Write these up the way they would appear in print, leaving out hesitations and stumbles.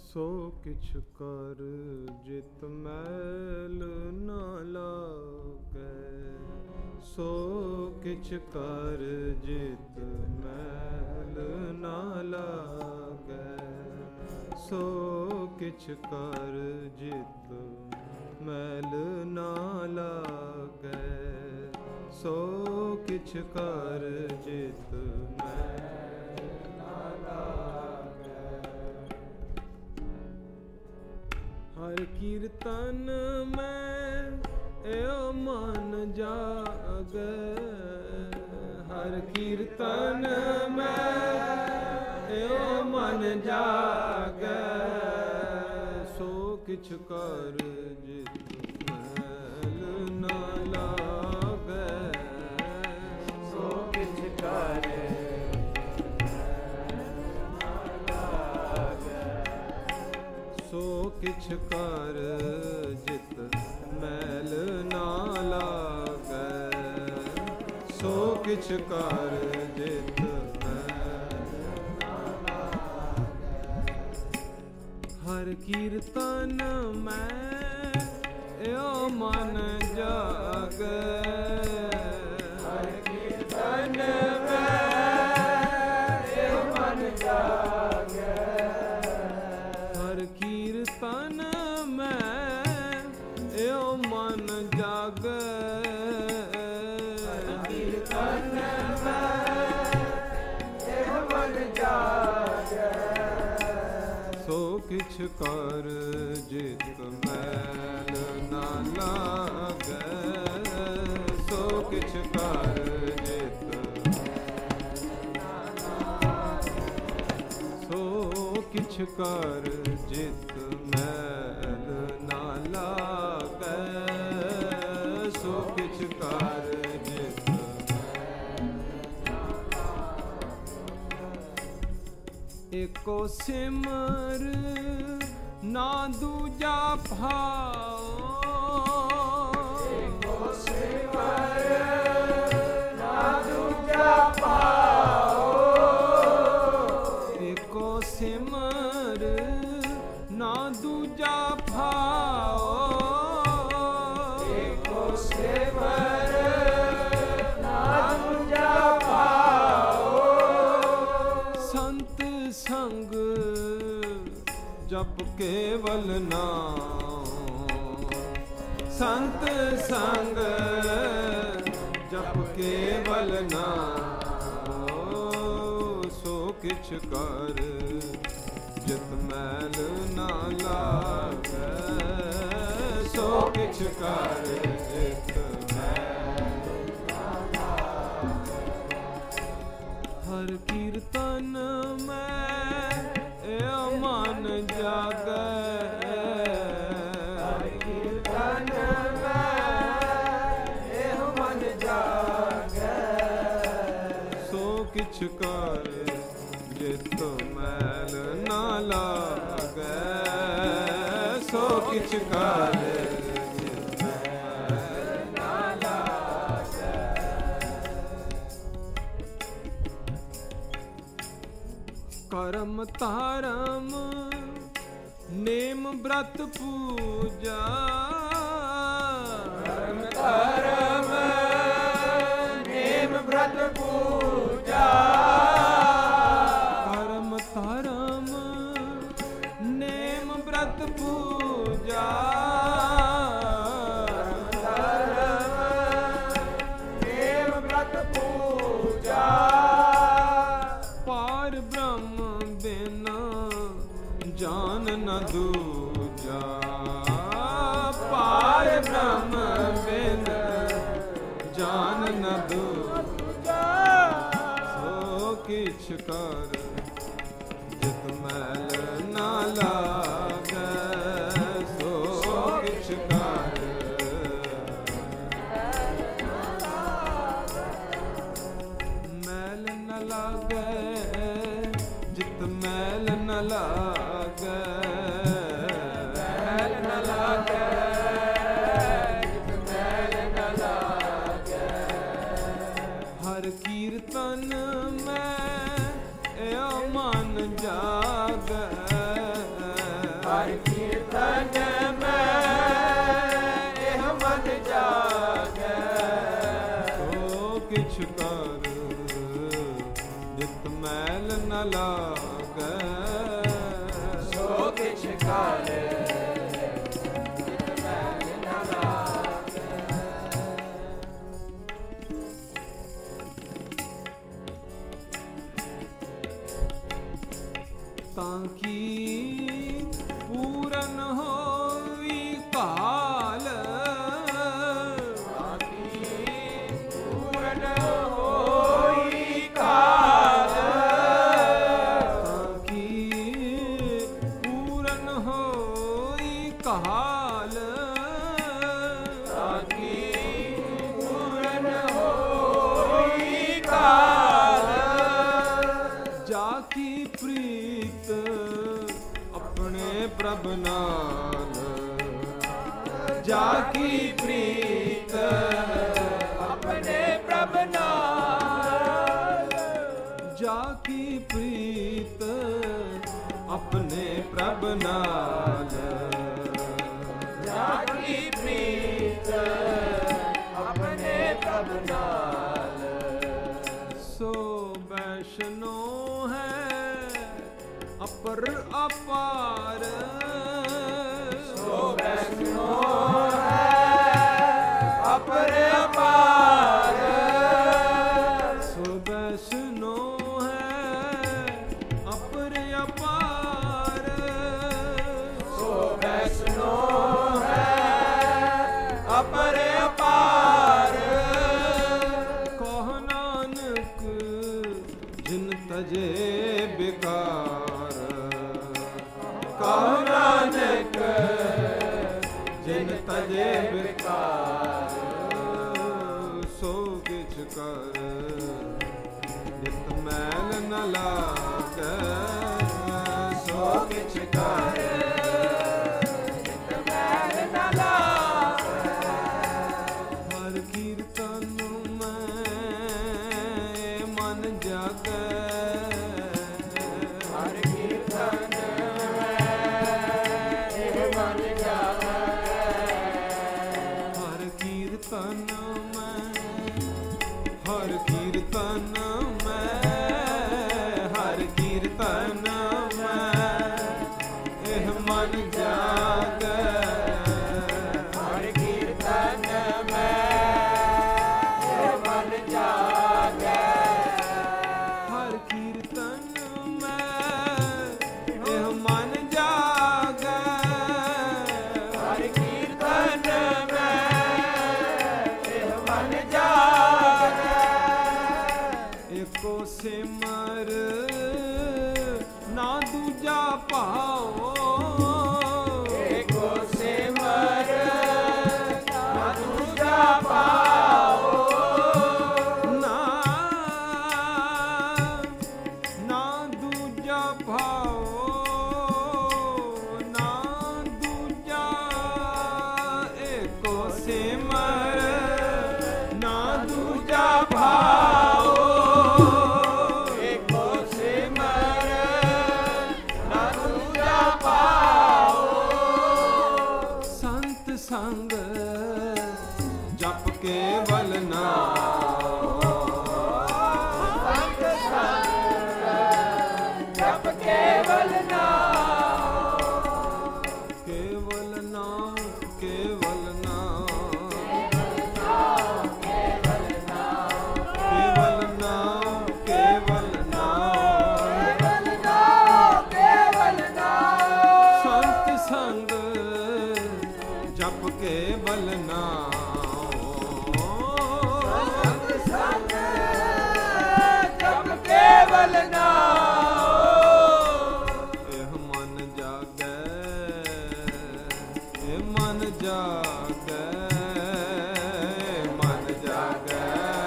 ਸੋ ਕਿਛ ਕਰ ਜਿਤ ਮੈਲ ਨਾ ਲਾਗੈ। ਸੋ ਕਿਛ ਕਰ ਜਿਤ ਮੈਲ ਨਾ ਲਾਗੈ। ਸੋ ਕਿਛ ਕਰ ਜਿਤ ਮੈਲ ਨਾ ਲਾਗੈ। ਸੋ ਕਿਛ ਕਰ ਜਿਤ ਮੈਲ ਨਾ ਲਾਗੈ। ਹਰ ਕੀਰਤਨ ਮੈਂ ਏਉ ਮਨ ਜਾਗੈ। ਹਰ ਕੀਰਤਨ ਮੈਂ ਏਉ ਮਨ ਜਾਗੈ। ਸੋ ਕਿਛ ਕਰ ਜਿਤ ਮੈਲ ਨਾ ਲਾਗੈ। ਸੋ ਕਿਛ ਕਰ ਸੋ ਕਿਛ ਕਰ ਜਿਤ ਮੈਲ ਨਾ ਲਾਗੈ। ਸੋ ਕਿਛ ਕਰ ਜਿਤ ਮੈਲ ਨਾ ਲਾਗੈ। ਹਰ ਕੀਰਤਨ ਮੈਂ ਏਉ ਮਨ ਜਾਗੈ। ਹਰ ਕੀਰਤਨ ਮੈਂ ਏਉ ਮਨ ਜਾਗੈ। ਹਰ ਕੀਰਤਨ ਮੈਂ ਏਉ ਮਨ ਜਾਗੈ। ਹਰ ਕੀਰਤਨ ਮੈਂ ਏਉ ਮਨ ਜਾਗੈ। ਸੋ ਕਿਛ ਕਰ ਜਿਤ ਮੈਲ ਨਾ ਲਾਗੈ। ਸੋ ਕਿਛ ਕਰ ਜਿਤ ਸੋ ਕਿਛ ਕਰ ਜਿਤ ਮੈਲ ਨਾ ਲਾਗੈ। ਸੋ ਕਿਛ ਕਰ ਜਿਤ ਏਕੋ ਸਿਮਰ ਨਾ ਦੂਜਾ ਭਾਉ। ਏਕੋ ਸਿਮਰ ਨਾ ਦੂਜਾ ਭਾਉ। ਏਕੋ ਸਿਮਰ ਨਾ ਦੂਜਾ ਭਾਉ। ਏਕੋ ਸਿਮਰ ਨਾ ਦੂਜਾ ਭਾਉ। ਸੰਤ ਸੰਗ ਜਪ ਕੇਵਲ ਨਾਮ। ਸੰਤ ਸੰਗ ਜਪ ਕੇਵਲ ਨਾਮ। ਸੋ ਕਿਛ ਕਰ ਜਿਤ ਮੈਲ ਨਾ ਲਾਗੈ। ਸੋ ਕਿਛ ਕਰ ਜਿਤ ਮੈਲ ਨਾ ਲਾਗੈ। ਹਰ ਕੀਰਤਨ ਮੈਂ ਏਉ ਮਨ ਜਾਗੈ। ਹਰ ਕੀਰਤਨ ਮੈਂ ਏਉ ਮਨ ਜਾਗੈ। ਸੋ ਕਿਛ ਕਰ ਜਿਤ ਮੈਲ ਨਾ ਲਾਗੈ। ਸੋ ਕਿਛ ਕਰ ਜਿਤ ਮੈਲ ਨਾ ਲਾਗੈ। ਕਰਮ ਧਰਮ ਨੇਮ ਬ੍ਰਤ ਪੂਜਾ। ਕਰਮ ਧਰਮ ਨੇਮ ਬ੍ਰਤ ਪੂਜਾ। ਕਰਮ ਧਰਮ ਨੇਮ ਬ੍ਰਤ ਪੂਜਾ। ਧਰਮ ਨੇਮ ਬ੍ਰਤ ਪੂਜਾ। ਪਾਰ ਬ੍ਰਹਮ ਬਿਨ ਜਾਨ ਨ ਦੂਜਾ। ਪਾਰ ਬ੍ਰਹਮ ਬਿਨ ਜਾਨ ਨ ਦੂਜਾ। ਸੋ ਕਿਛ ਕਰ ਜਿਤ ਮੈਲ ਨਾ ਲਾਗੈ। ਸੋ ਕਿਛ ਕਰ ਮੈਲ ਨ ਲਾਗੈ। ਜਿਤ ਮੈਲ ਨ ਲਾਗੈ। ਮੈਲ ਨ ਲਾਗੈ। ਜਿਤ ਮੈਲ ਨ ਲਾਗੈ। ਹਰ ਕੀਰਤਨ ਮੈਂ ਏਉ ਮਨ ਜਾਗੈ। किछ कर जित मैल न लागै सो किछ कर जित मैल न लागै ताकि पूरन होई काल पूरन होई काल ताकि पूरन होई काल ताकि पूरन होई काल जाकी प्रीत अपने प्रभ नाल जाकी प्रीत अपने प्रभ नाल जाकी प्रीत अपने प्रभ नाल जाकी प्रीत अपने प्रभ नाल सो वैष्णो है अपर अपार सो वैष्णो है अपर अपार सो वैष्णो है अपर अपार सो वैष्णो है अपर अपार कहो नानक जिन तजे बेकार कहो नानक जिन तजे बेकार सो किछ कर नित मैल न लागै सो किछ कर जित मैल न लागै हर कीर्तन में मन जागै हर कीर्तन में मन जागै हर कीर्तन में हर कीर्तन में हर कीर्तन में एह मन जागै हर कीर्तन में मन जागै हर कीर्तन में एह मन जागै हर कीर्तन में मन जागै एको सिमर ना दूजा पाओ एको सिमर ना दूजा पाओ ना ना दूजा भाओ ना दूजा एको सिमर ना दूजा भाओ एको सिमर ना दूजा पाओ संत संग जप केवल नाम संत संग जप केवल नाम केवल नाम केवल नाम केवल नाम केवल नाम केवल नाम केवल नाम संत संग जप केवल नाम संत संग जप केवल नाम एह मन जागै ए मन जागै मन जागै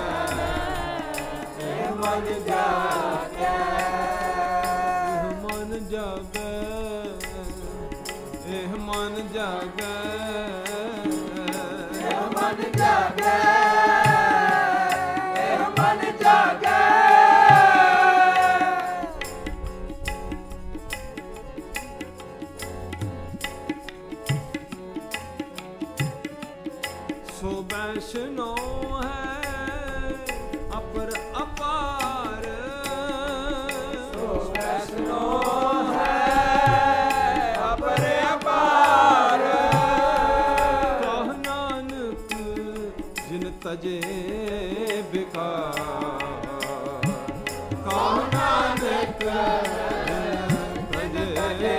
मन जागै एह मन जागै एह मन जागै मन जागै मन जागै सो वैष्णो है ਬਿਕਾਰ ਕਉ ਨਾਨਕ ਭਜੇ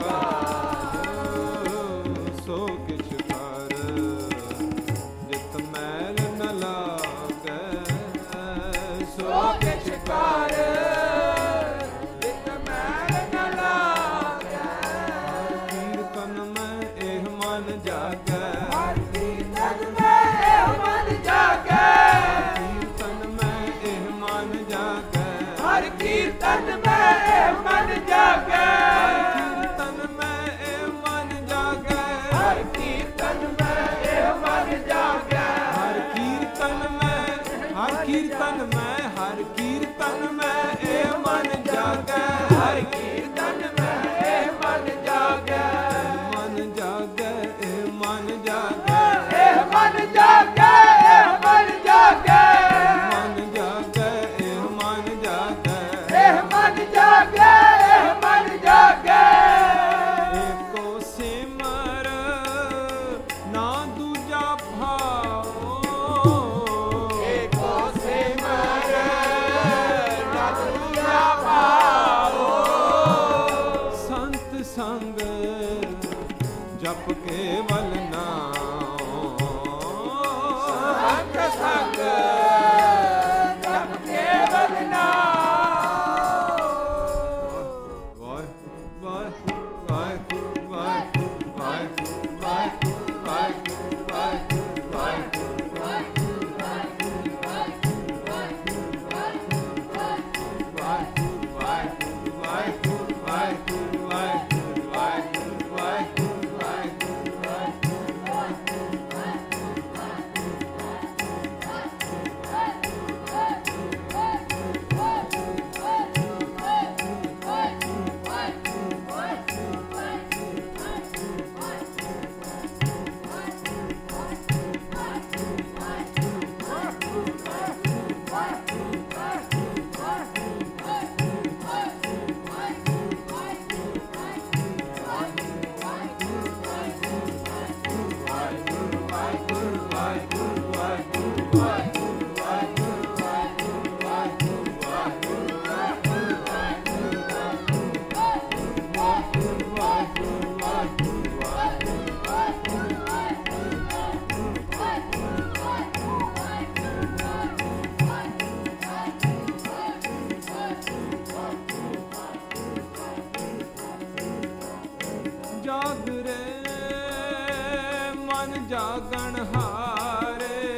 ਬਿਕਾਰ ਸੋ ਕਿਛ ਕਰ ਜਿਤ ਮੈਲ ਨ ਲਾਗੈ ਸੋ ਕਿਛ ਕਰ ਜਿਤ ਮੈਲ ਨ ਲਾਗੈ ਕੀਰਤਨ ਮੈਂ ਇਹ ਮਨ ਜਾਗੈ ਹਰ ਕੀਰਤਨ ਮੈਂ ਇਹ ਮਨ ਜਾਗੈ ਕੀਰਤਨ ਮੈਂ ਇਹ ਮਨ ਜਾਗੈ ਹਰ ਕੀਰਤਨ ਮੈਂ ਇਹ ਮਨ ਜਾਗੈ ਕੀਰਤਨ ਮੈਂ ਇਹ ਮਨ ਜਾਗੈ ਹਰ ਕੀਰਤਨ ਮੈਂ ਇਹ ਮਨ ਜਾਗੈ ਹਰ ਕੀਰਤਨ ਮੈਂ ਹਰ ਕੀਰਤਨ ਮੈਂ ਹਰ ਕੀਰਤਨ ਮੈਂ ਇਹ ਮਨ ਜਾਗੈ ਹਰ ਕੀਰਤਨ ਮੈਂ ਇਹ ਮਨ ਜਾਗੈ ਮਨ ਜਾਗੈ ਇਹ ਮਨ ਜਾਗੈ ਇਹ ਮਨ ਜਾਗੈ ਇਹ ਮਨ ਜਾਗੈ ਮਨ ਜਾਗੈ ਇਹ ਮਨ ਜਾਗੈ ਇਹ ਮਨ ਜਾਗੈ ਇਹ ਮਨ ਜਾਗੈ ਏਕੋ ਸਿਮਰ ਨਾ ਦੂਜਾ ਭਾਉ ਏਕੋ ਸਿਮਰ ਨਾ ਦੂਜਾ ਭਾਉ ਸੰਤ ਸੰਗ ਜਪ ਕੇਵਲ ਨਾਮ ਸੰਗ ਸੰਗ ਜਪ ਕੇਵਲ ਨਾਮ ਵਾਹਿਗੁਰੂ ਵਾਹਿਗੁਰੂ ਵਾਹਿਗੁਰੂ ਵਾਹਿਗੁਰੂ ਵਾਹਿਗੁਰੂ ਵਾਹਿਗੁਰੂ ਵਾਹਿਗੁਰੂ ਜਾਗਰੇ ਮਨ ਜਾਗਣ ਹਾਰੇ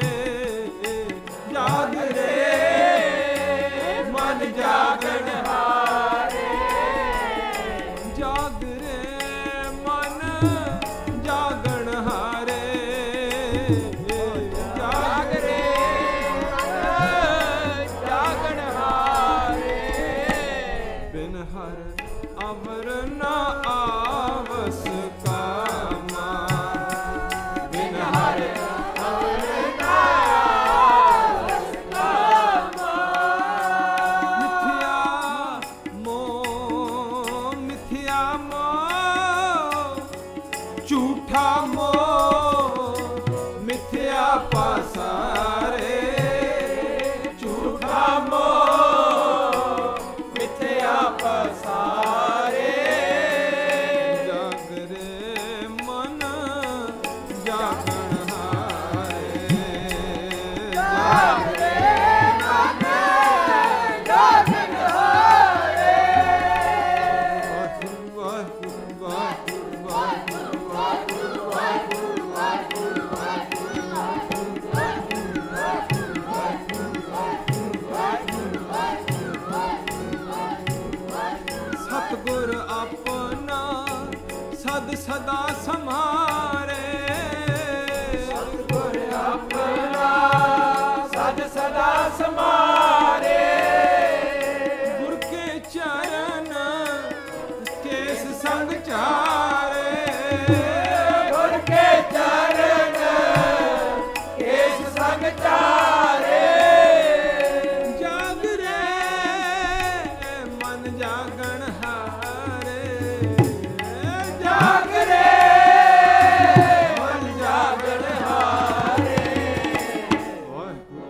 ਜਾਗਰੇ ਮਨ ਜਾਗਣ ਹਾਰੇ ਜਾਗਰੇ ਮਨ ਜਾਗਣ ਹਾਰੇ ਜਾਗਰੇ ਜਾਗਣ ਹਾਰੇ ਬਿਨ ਹਰ ਅਵਰ ਨਾ ਆਵਸ ਕਾਮਾ ਬਿਨ ਹਰ ਅਵਰ ਨਾਮ ਕਾਮਾ ਮਿਥਿਆ ਮੋਹ ਝੂਠਾ ਮੋਹ ਮਿਥਿਆ ਪਾਸਾਰੇ ਝੂਠਾ ਮੋਹ ਮਿਥਿਆ ਪਸਾਰੇ ਜਾਗਰੇ ਮਨ ਜਾਗਣ ਹਾਰੇ ਜਾਗਰੇ ਮਨ ਜਾਗਣ ਹਾਰੇ ਵਾਹਿਗੁਰੂ ਵਾਹਿਗੁਰੂ ਵਾਹਿਗੁਰੂ ਸਤਿਗੁਰ ਆਪਣਾ ਸਦ ਸਦਾ ਸੰਭਾਰੇ ਸਤਿਗੁਰ ਆਪਣਾ ਸਦ ਸਦਾ ਸਮਾਰੇ ਗੁਰ ਕੇ ਚਰਨ ਕੇਸ ਸੰਗ ਚਾਰੇ ਗੁਰ ਕੇ ਚਰਨ ਕੇਸ ਸੰਗ ਚਾਰੇ ਜਾਗਰੇ ਮਨ ਜਾਗਣ ਹਾਰੇ ਜਾਗਰੇ ਮਨ ਜਾਗਣ ਹਾਰੇ ਵਾਹਿਗੁਰੂ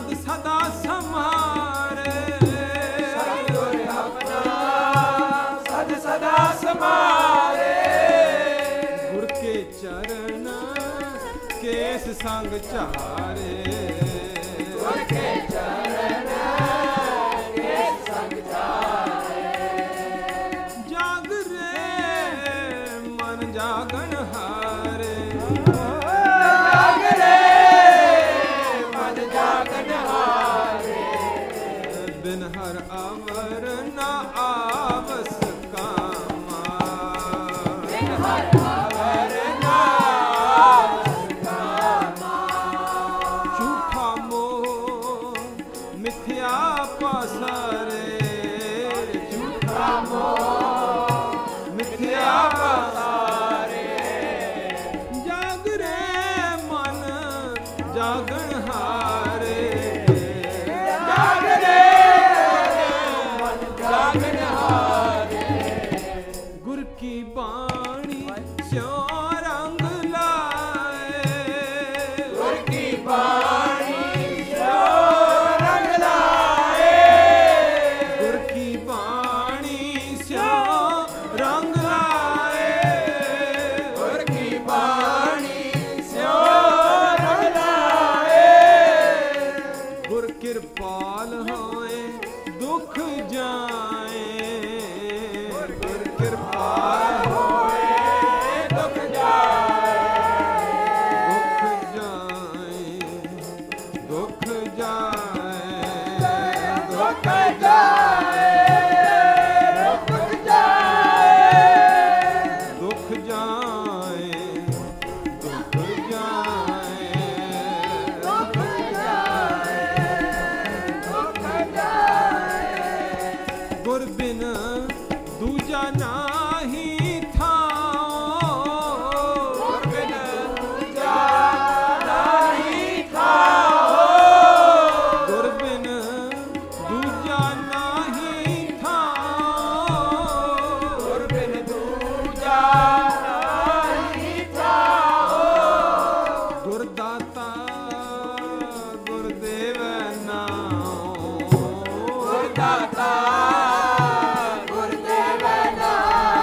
ਸਦ ਸਦਾ ਸਮਾਰੇ ਸਤਿਗੁਰ ਆਪਣਾ ਸਦ ਸਦਾ ਸਮਾਰੇ ਗੁਰ ਕੇ ਚਰਨ ਕੇਸ ਸੰਗ ਚਾਰੇ ਗੁਰ ਕੇ ਚਰਨ ਕੇਸ ਸੰਗ ਚਾਰੇ ਜਾਗ ਰੇ ਮਨ ਜਾਗਣ ਹਾਰੇ ਜਾਗ ਰੇ ਮਨ ਜਾਗਣ ਹਾਰੇ ਬਿਨ ਹਰ ਅਵਰ ਨਾ ਆਵਸ ਕਾਮਾ ਬਿਨ ਹਰ ਅਵਰ ਨਾ ਆਵਸ ਕਾਮਾ ਝੂਠਾ ਮੋਹ ਮਿਥਿਆ ਪਾਸਾਰੇ ਝੂਠਾ ਮੋਹ ਮਿਥਿਆ ਪਾਸਾਰੇ ਜਾਗ ਰੇ ਮਨ ਜਾਗਣ ਹਾਰੇ ਜਾਗ ਰੇ ਮਨ ਜਾਗਣ ਹਾਰੇ ਗੁਰ ਕੀ ਬਾਣੀ ਸਿਉ ਰੰਗ ਲਾਏ ਗੁਰ ਕੀ ਬਾਣੀ ਸੋ ਰੰਗ ਲਾਏ ਗੁਰ ਕੀ ਬਾਣੀ ਸਿਉ ਰੰਗ ਲਾਏ ਗੁਰ ਕੀ ਬਾਣੀ ਸੋ ਰੰਗ ਲਾਏ ਗੁਰ ਕਿਰਪਾਲ ਹੋਏ ਦੁਖ ਜਾਏ ਗੁਰ ਕਿਰਪਾਲ ਹੋਏ ਦੁਖ ਜਾਏ ਦੁਖ ਜਾਏ ਦੁਖ ਜਾਏ ਦੁਖ ਜਾਏ ਦੁਖ ਜਾਏ ਦੁਖ ਜਾਏ ਦੁਖ ਜਾਏ ਦੁਖ ਜਾਏ ਗੁਰ ਬਿਨ ਦੂਜਾ ਨਾਹੀ ਥਾਉ ਗੁਰ ਬਿਨ ਦੂਜਾ ਨਾਹੀ ਥਾਉ ਗੁਰ ਬਿਨ ਦੂਜਾ ਨਾਹੀ ਥਾਉ ਗੁਰ ਬਿਨ ਦੂਜਾ ਨਾਹੀ ਥਾਉ ਗੁਰ ਦਾਤਾ ਗੁਰ ਦੇਵੈ ਨਾਉ ਗੁਰ ਦਾਤਾ ਗੁਰ ਦੇਵੈ ਨਾਮ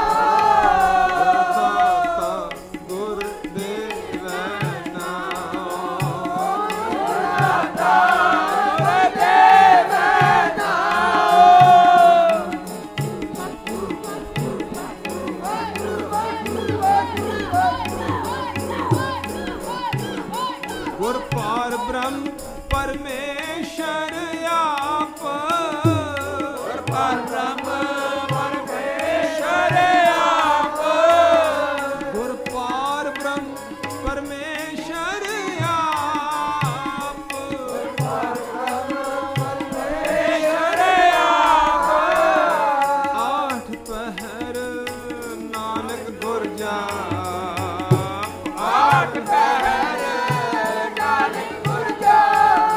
ਦਾਤਾ ਗੁਰ ਦੇਵੈ ਨਾਉ ਦਾਤਾ ਗੁਰ ਦੇਵੈ ਨਾਮ ਗੁਰ ਪਾਰ ਬ੍ਰਹਮ ਪਰਮੇਸ਼ਰ ਆਪ ਗੁਰ ਪਰ ਬ੍ਰਹਮ ਪਰਮੇਸ਼ਰ ਆਪ ਗੁਰ ਪਾਰ ਬ੍ਰਹਮ ਪਰਮੇਸ਼ਰ ਆਪ ਪਰਮੇਸ਼ਰ ਆਪ ਆਠ ਪਹਿਰ ਨਾਨਕ ਗੁਰ ਜਾਪ ਆਠ ਪਹਿਰ ਨਾਨਕ ਗੁਰ ਜਾਪ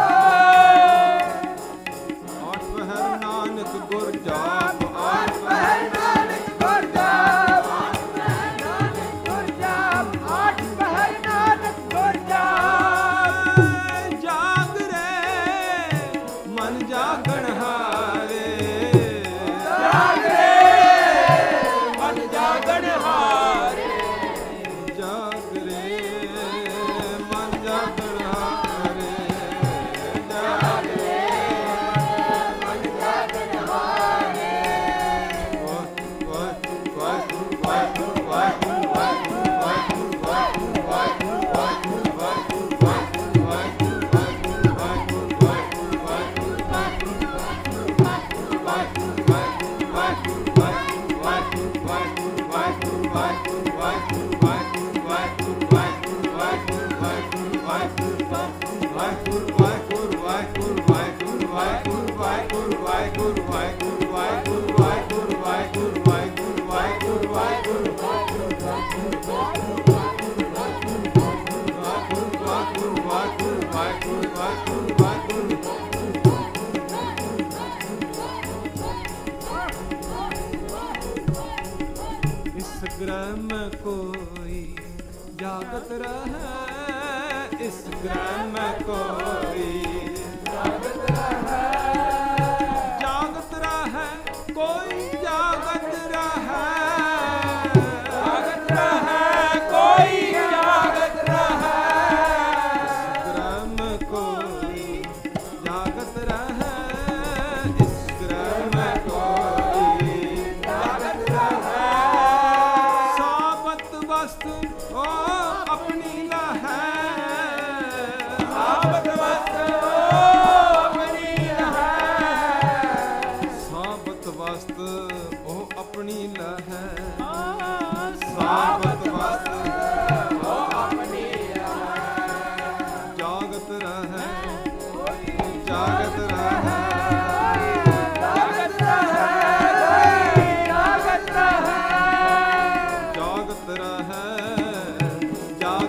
ਆਠ ਪਹਿਰ ਨਾਨਕ ਗੁਰ ਜਾਪ ਆਠ ਪਹਿਰ ਨਾਨਕ ਗੁਰ ਜਾਪ ਨਾਨਕ ਗੁਰ ਜਾਪ ਆਠ ਪਹਿਰ ਨਾਨਕ ਗੁਰ ਜਾਪ ਜਾਗ ਰੇ ਮਨ ਜਾਗਣ ਹਾਰੇ ਜਾਗ ਰੇ ਮਨ ਜਾਗਣ ਹਾਰੇ ਜਾਗ ਰੇ ਮਨ ਜਾਗਣ ਹਾਰੇ ਜਾਗ ਰੇ ਮਨ ਜਾਗਣ ਹਾਰੇ ਵਾਹਿਗੁਰੂ ਵਾਹਿਗੁਰੂ ਵਾਹਿਗੁਰੂ ਵਾਹਿਗੁਰੂ ਵਾਹਿਗੁਰੂ ਵਾਹਿਗੁਰੂ ਵਾਹਿਗੁਰੂ ਵਾਹਿਗੁਰੂ ਵਾਹਿਗੁਰੂ ग्रह में कोई जागत रहे, इस ग्रह में कोई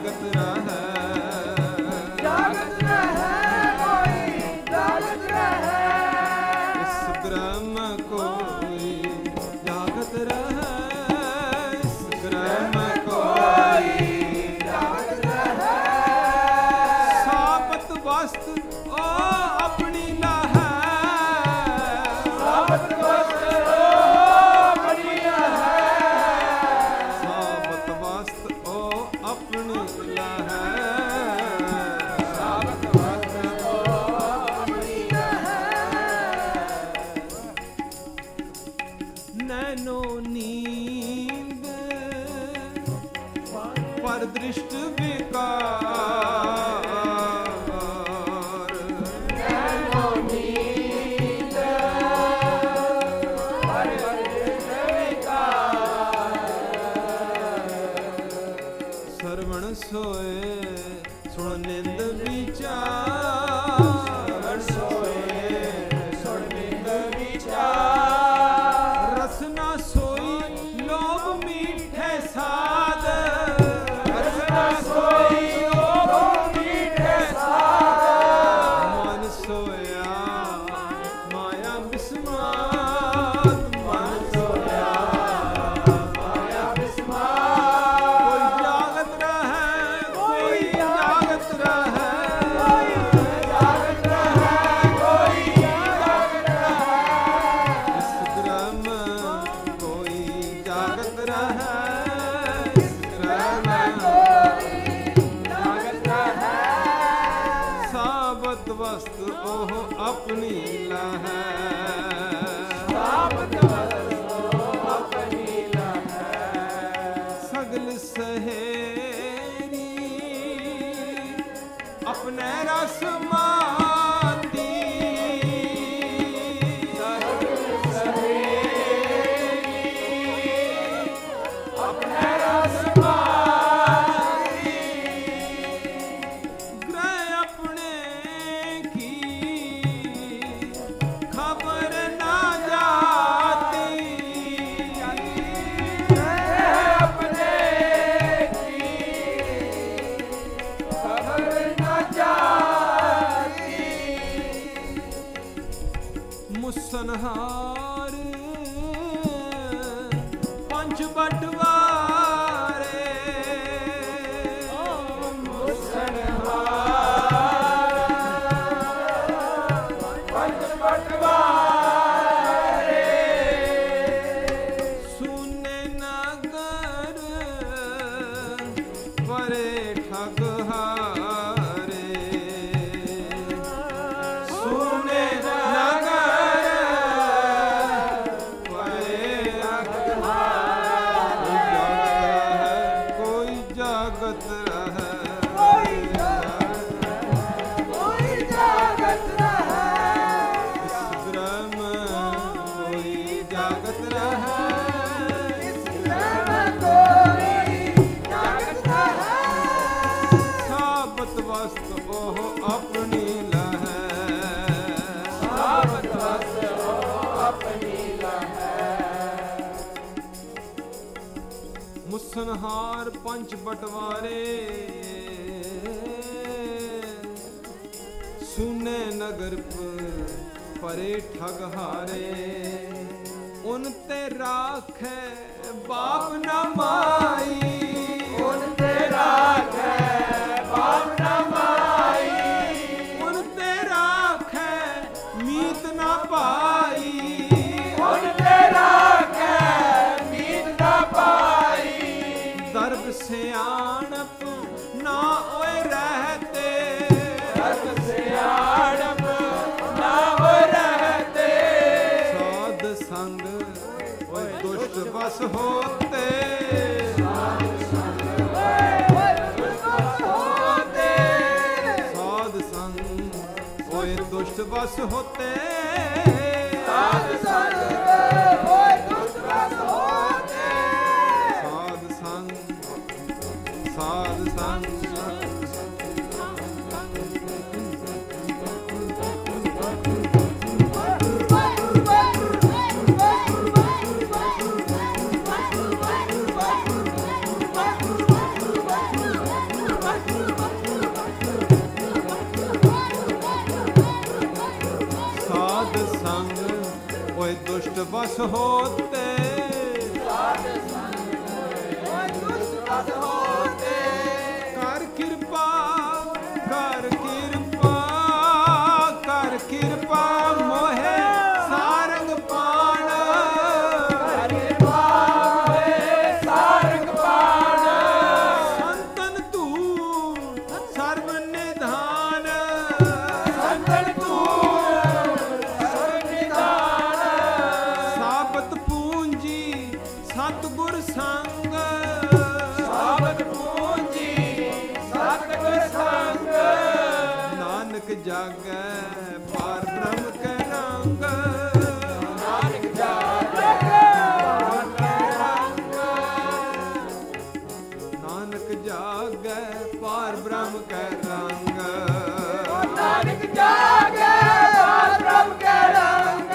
ਜਾਗਤ ਰਹੈ। ਜਾਗਤ ਰਹੈ ਕੋਈ ਜਾਗਤ ਰਹੈ। ਇਸ ਬ੍ਰਹਮ ਕੋਈ ਜਾਗਤ ਰਹੈ। ਇਸ ਬ੍ਰਹਮ ਕੋਈ ਜਾਗਤ ਰਹੈ। ਸਾਬਤ ਵਸਤ ਓ ਆਪਣੀ ਲਹੈ। ਸਾਬਤ ਵਸਤ ਆਪਣੀ ਲਹੈ। ਸਾਬਤ ਵਸਤ ਓ ਆਪਣੀ ਲਹੈ। ਸਾਬਤ ਵਸਤ ਆਪਣੀ ਲਹੈ। ਨੈਨੋ ਨੀਂਦ ਪਰ ਦ੍ਰਿਸ਼ਟ ਵਿਕਾਰ। ਨੈਨੋ ਨੀਂਦ ਪਰ ਦ੍ਰਿਸ਼ਟ ਵਿਕਾਰ। ਸਰਵਣ ਸੋਏ ਸੁਣ ਨਿੰਦ ਵਿਚਾਰ। ਸਰਵਣ ਸੋਏ ਸੁਣ ਨਿੰਦ ਵਿਚਾਰ। ਰਸਨਾ ਸੋਈ ਲੋਭ ਮੀਠੇ ਸਾਧ। ਰਸਨਾ ਸੋਈ ਲੋਭ ਮੀਠੇ ਸਾਧ। ਮਨ ਸੋਇਆ ਮਾਇਆ ਬਿਸਮਾਤ। ਮਨ ਸੋਇਆ ਮਾਇਆ ਬਿਸਮਾਰ। ਕੋਈ ਜਾਗਤ ਰਹੈ ਕੋਈ ਜਾਗਤ ਰਹੈ। ਜਾਗਤ ਰਹੈ ਕੋਈ ਜਾਗਤ ਰਹੈ। ਇਸ ਬ੍ਰਹਮ ਕੋਈ ਜਾਗਤ ਰਹੈ। ਇਸ ਬ੍ਰਹਮ ਜਾਗਤ ਰਹੈ। ਸਾਬਤ ਵਸਤ ਉਹ ਆਪਣੀ ਲਹੈ। ਸਾਬਤ ਵਸਤ ਆਪਣੀ ਲਹੈ। ਸਗਲ ਸਹੇਰੀ ਆਪਣੇ ਰਸ ਮਾਤੀ। ਆਪਣੇ ਰਸ ਮਾਰੀ। ਗ੍ਰਹਿ ਆਪਣੇ ਕੀ ਖਬਰ ਨਾ ਜਾਤੀ। ਆਪਣੇ ਕੀ ਖਬਰ ਨਾ ਜਾਤੀ। ਮੁਸਨਹਾਰ ਪੰਜ ਬਟਵਾਰੇ। ਪੰਜ ਬਟਵਾਰੇ। ਸੁਨੇ ਨਗਰ ਪਰੇ ਠਗ ਹਾਰੇ। ਸੁਨੇ ਨਗਰ ਪਰੇ ਠਗ ਹਾਰੇ। ਕੋਈ ਜਾਗਤ ਰਹੈ ਕੋਈ ਜਾਗਤ ਰਹੈ। ਇਸ ਬ੍ਰਹਮ ਕੋਈ ਜਾਗਤ ਰਹੈ। ਇਸ ਬ੍ਰਹਮ ਕੋਈ ਜਾਗਤ ਰਹੈ। ਸਾਬਤ ਵਸਤ ਉਹ ਆਪਣੀ ਲਹੈ। ਸਾਬਤ ਵਸਤ ਆਪਣੀ ਲਹੈ। ਮੁਸਨਹਾਰ ਪੰਜ ਬਟਵਾਰੇ। ਸੁਨੇ ਨਗਰ ਪਰੇ ਠਗ ਹਾਰੇ। ਉਨ ਤੇ ਰਾਖੈ ਬਾਪ ਨਾ ਮਾਈ। ਉਨ ਤੇ ਰਾਖੈ ਬਾਪ ਨਾ ਮਾਈ। ਉਨ ਤੇ ਰਾਖੈ ਮੀਤ ਨਾ ਪਾਈ। ਉਨ ਤੇ ਰਾਖੈ ਮੀਤ ਨਾ ਪਾਈ। ਦਰਬ ਸਿਆਣਪ ਨਾ ਓਏ ਰਹਤੇ। ਦਰਬ ਸਿਆਣਪ ਨਾ ਹੋਇ ਰਹਤੇ। ਸਾਧ ਸੰਗ ਓਏ ਦੁਸ਼ਟ ਵਸ ਹੋਤੇ। ਸਾਧ ਸੰਗ ਓਏ ਦੁਸ਼ਟ ਵਸ ਹੋਤੇ। ਸਾਧ ਸੰਗ ਹੋਇ ਦੁਸ਼ਟ ਵਸ ਹੋਤੇ। ਸਾਧ ਸੰਗ ਸਾਧ ਸੰਗ दुष्ट बस होते, साध संग होए दुष्ट बस होते। कर कृपा कर कृपा कर कृपा मोहे सारंग पाण, कर कृपा मोहे सारंग पाण। संतन तू सर्व निधान, संतन तू सर्व निधान। साबत पूंजी सतगुर संग, साबत पूंजी सतगुर संग। नानक जागै पार ब्रह्म के रंग, नानक जागै पार ब्रह्म नानक जागै पार ब्रह्म के रंग। नानक जागै पार ब्रह्म के रंग।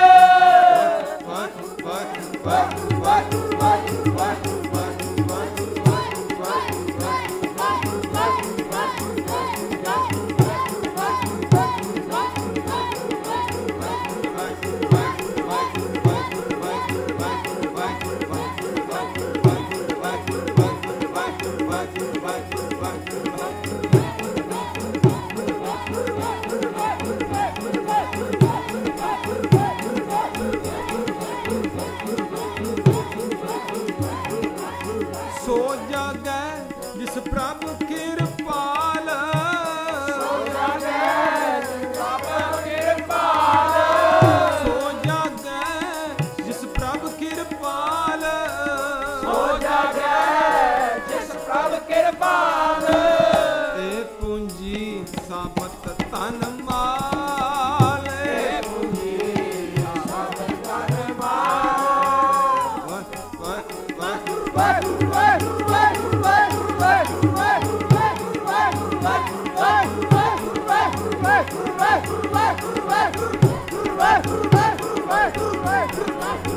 सो जागै जिस प्रभु किरपाल, सो जागै प्रभु किरपाल। सो जागै जिस प्रभु किरपाल, सो जागै जिस प्रभु किरपाल। ए पूंजी साबत तन माल, ए पूंजी साबत तन माल। वाਹਿਗੁਰੂ ਵਾਹਿਗੁਰੂ ਵਾਹਿਗੁਰੂ ਵਾਹਿਗੁਰੂ ਵਾਹਿਗੁਰੂ ਵਾਹਿਗੁਰੂ ਵਾਹਿਗੁਰੂ ਵਾਹਿਗੁਰੂ ਵਾਹਿਗੁਰੂ ਵਾਹਿਗੁਰੂ ਵਾਹਿਗੁਰੂ ਵਾਹਿਗੁਰੂ ਵਾਹਿਗੁਰੂ ਵਾਹਿਗੁਰੂ ਵਾਹਿਗੁਰੂ ਵਾਹਿਗੁਰੂ ਵਾਹਿਗੁਰੂ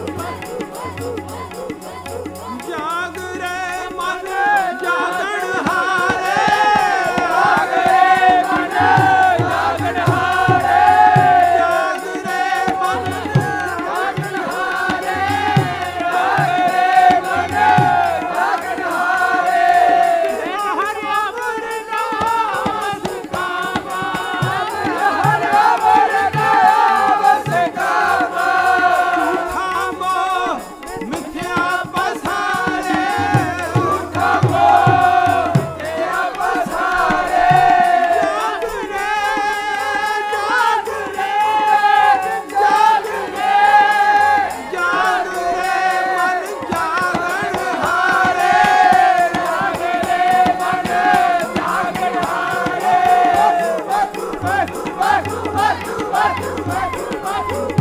ਜਾਗ ਰੇ ਮਨ ਜਾਗਣ ਹਾਰੇ, ਜਾਗ ਰੇ ਮਨ ਜਾਗਣ ਹਾਰੇ। ਜਾਗ ਰੇ ਮਨ ਜਾਗਣ ਹਾਰੇ। ਜਾਗ ਰੇ ਮਨ ਜਾਗਣ ਹਾਰੇ। ਹਰਿ ਅਮਰਨਾਥ ਕਾਵਾ, ਹਰਿ ਅਮਰਨਾਥ ਕਾਵਾ। ਝੂਠਾ ਮੋਹ ਮਿਥਿਆ ਪਸਾਰੇ, ਝੂਠਾ ਮੋਹ ਮਿਥਿਆ ਪਸਾਰੇ। ਜਾਗ ਰੇ ਜਾਗ ਰੇ ਜਾਗ ਰੇ ਜਾਗ ਰੇ ਮਨ ਜਾਗਣ ਹਾਰੇ, ਜਾਗ ਰੇ ਮਨ ਜਾਗਣ ਹਾਰੇ। ਵਾਹਿਗੁਰੂ ਵਾਹਿਗੁਰੂ ਵਾਹਿਗੁਰੂ ਵਾਹਿਗੁਰੂ ਵਾਹਿਗੁਰੂ ਵਾਹਿਗੁਰੂ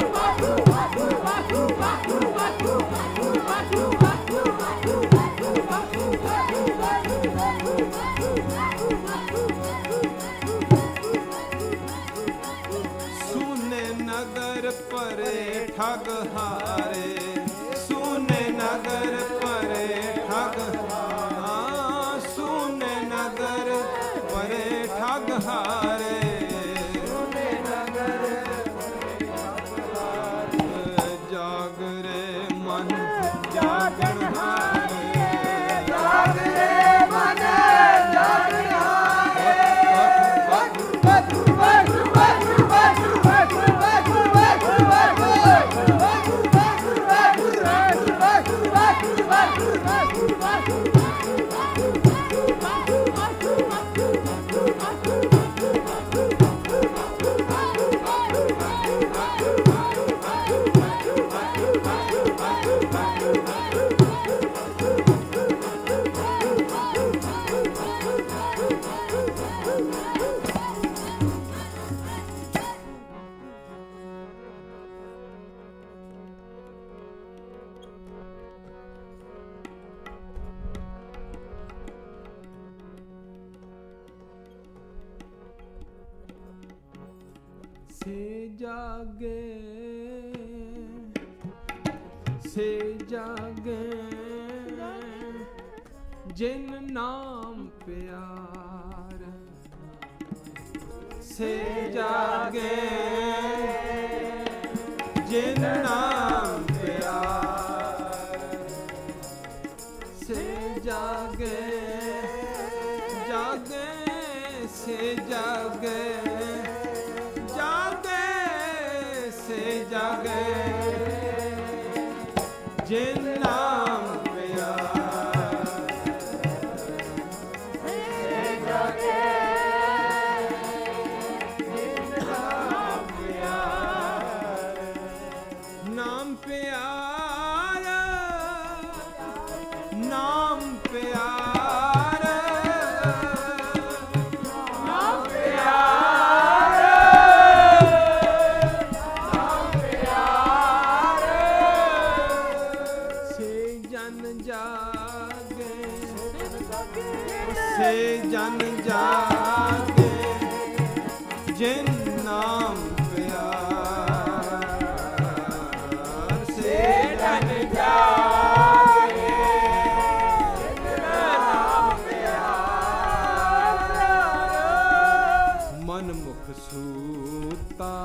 ਸੂਨੇ ਨਗਰ ਪਰੇ ਠਗ ਹਾਰੇ, ਸੂਨੇ ਨਗਰ ਪਰੇ ਠਗ ਹਾਂ, ਸੂਨੇ ਨਗਰ ਪਰੇ ਠਗ ਹਾਰੇ, ਜਾਗ ਰੇ ਮਨ ਜਾਗਣ ਹਾਰੇ, ਜਾਗ ਰੇ ਮਨ ਜਾਗਣ ਹਾਰੇ। ਵਾਹਿਗੁਰੂ ਵਾਹਿਗੁਰੂ ਵਾਹਿਗੁਰੂ ਵਾਹਿਗੁਰੂ ਵਾਹਿਗੁਰੂ ਵਾਹਿਗੁਰੂ ਵਾਹਿਗੁਰੂ ਵਾਹਿਗੁਰੂ ਵਾਹਿਗੁਰੂ ਵਾਹਿਗੁਰੂ ਵਾਹਿਗੁਰੂ ਵਾਹਿਗੁਰੂ ਵਾਹਿਗੁਰੂ ਵਾਹਿਗੁਰੂ से जागे से जागे जिन नाम प्यार से जागे जिन नाम जागे से जागे, जागे से जागे, जिन नाम जन जागे, जिन नाम प्यार से जन जागे, जिन नाम प्यार। मन मुख सूता,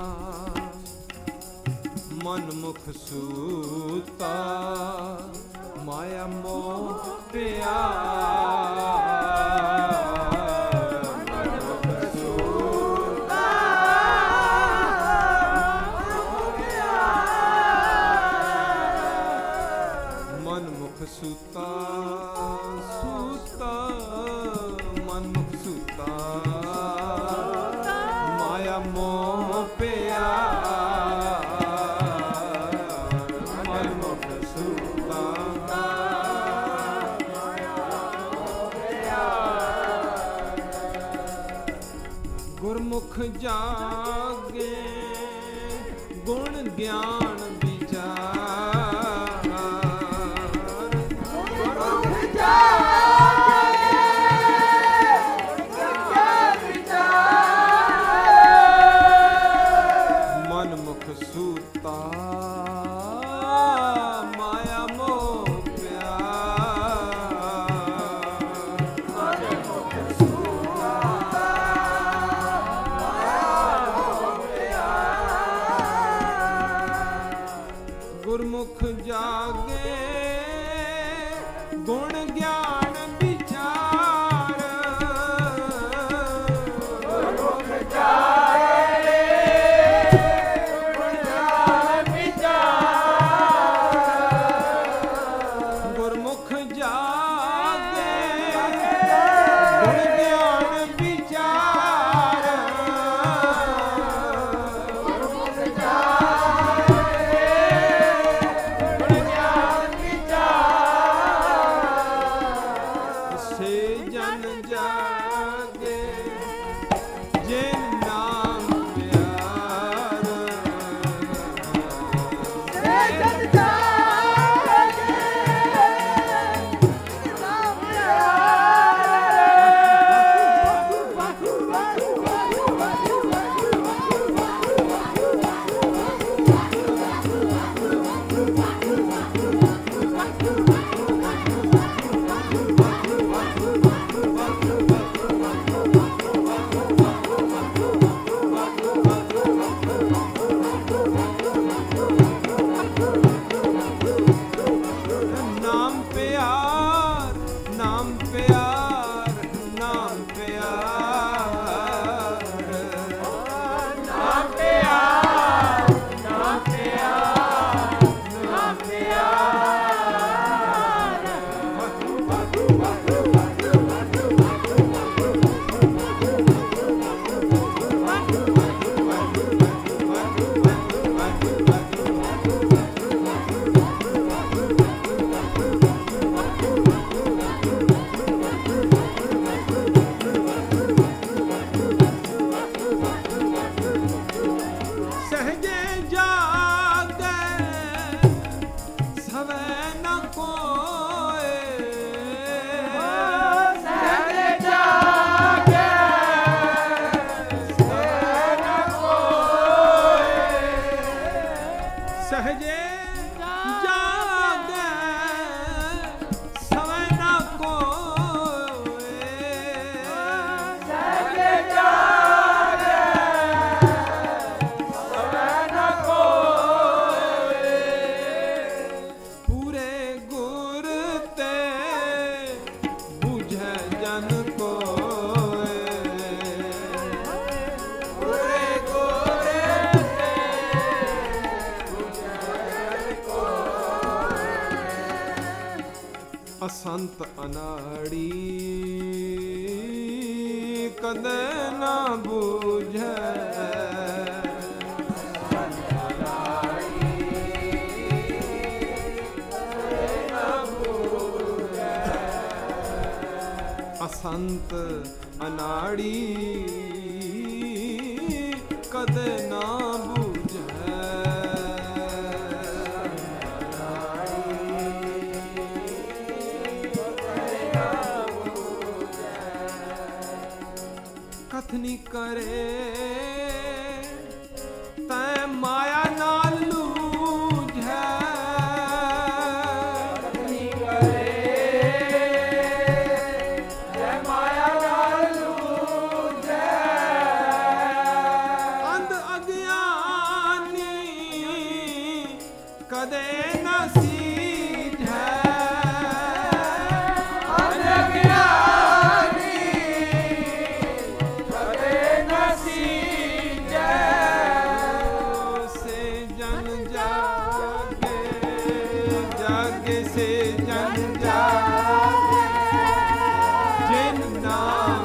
मन मुख सूता, माया मोह प्यार। सूता सूता मन मुख सूता, माया मोह प्यार। मन मुख सूता, माया मोह प्यार। गुरमुख जागे, गुण ज्ञान विचार। सूता माया मोह प्यार। सूता माया मोह प्यार। गुरमुख जागे, गुण ज्ञान विचार। गुरमुख जागे, ਸੰਤ ਅਨਾੜੀ ਕਦੇ ਨਾ ਬੂਝੈ। ਅਸੰਤ ਅਨਾੜੀ ਕਦੇ ਨਾ ਬੂਝੈ। ਕਥਨੀ ਕਰੇ ਤੈ ਮਾਇਆ ਨਾਲ ਲੂਝੈ। ਕਥਨੀ ਕਰੇ ਤੈ ਮਾਇਆ ਨਾਲ ਲੂਝੈ। ਅੰਧ ਅਗਿਆਨੀ ਕਦੇ ਨਾ ਸੀਝੈ। ਅੰਧ ਅਗਿਆਨੀ ਕਦੇ ਨਾ ਸੀਝੈ। ਸੇ ਜਨ ਜਾਗੇ ਜਾਗੇ ਸੇ ਜਨ ਜਾਗੇ ਜਿਨ ਨਾਮ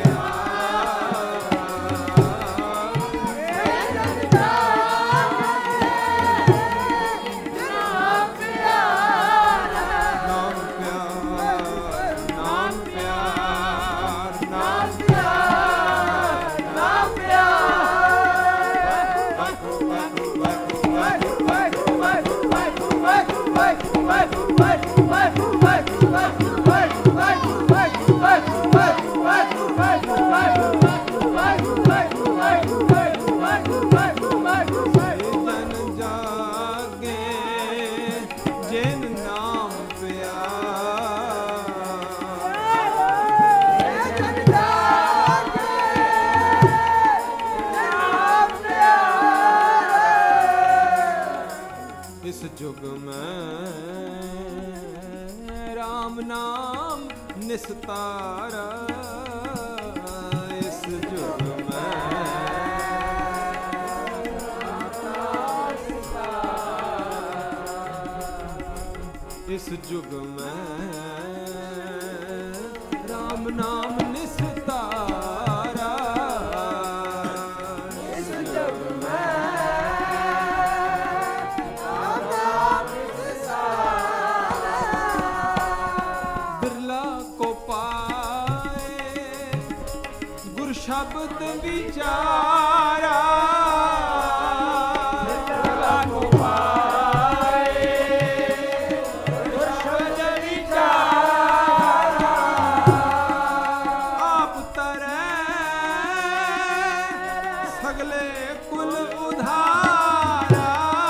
ਇਸ ਜੁਗ ਮੈਂ ਰਾਮ ਨਾਮ ਨਿਸਤਾਰਾ। ਇਸ ਜੁਗ ਮੈਂ ਇਸ ਜੁਗ ਮੈਂ ਰਾਮ ਨਾਮ ਨਿਸਤਾਰਾ। ਇਸ ਜੁਗ ਮੈਂ ਸ਼ਬਦ ਵਿਚਾਰਾ। ਬਿਰਲਾ ਕੋ ਪਾਏ ਗੁਰ ਸ਼ਬਦ ਵਿਚਾਰਾ। ਆਪ ਤਰੈ ਸਗਲੇ ਕੁਲ ਉਧਾਰਾ।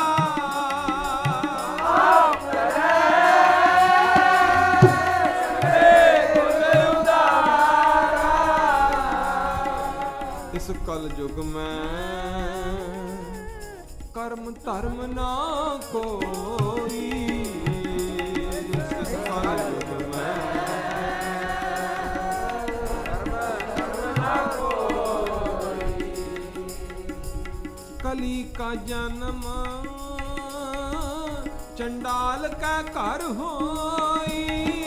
ਆਪ ਤਰੈ ਸਗਲੇ ਕੁਲ ਉਧਾਰਾ। ਇਸ ਕਲ ਯੁਗ ਮੈਂ ਕਰਮ ਧਰਮ ਨਾ ਕੋਈ। ਇਸ ਕਲ ਯੁਗ ਮੈਂ ਕਰਮ ਧਰਮ ਨਾ ਕੋਈ। ਕਲੀ ਕਾ ਜਨਮ ਚੰਡਾਲ ਕਾ ਘਰ ਹੋਈ।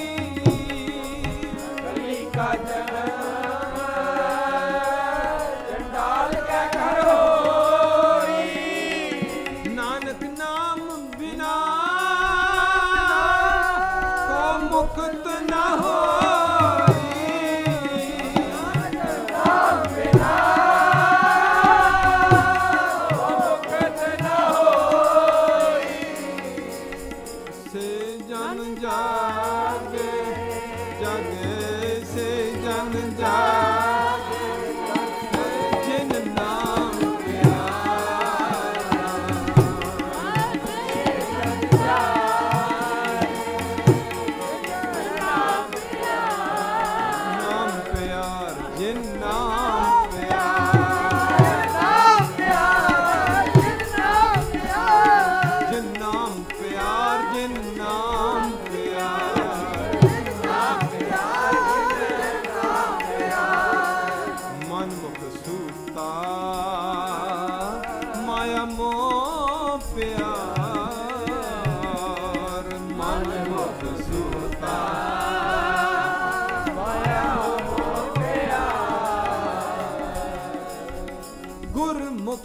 ਕਲੀ ਕਾ ਜਨਮ ਮੁਕਤ ਨਾ ਹੋਈ। ਨਾਮ ਬਿਨਾ ਮੁਕਤ ਨਾ ਹੋਈ। ਸੇ ਜਨ ਜਾ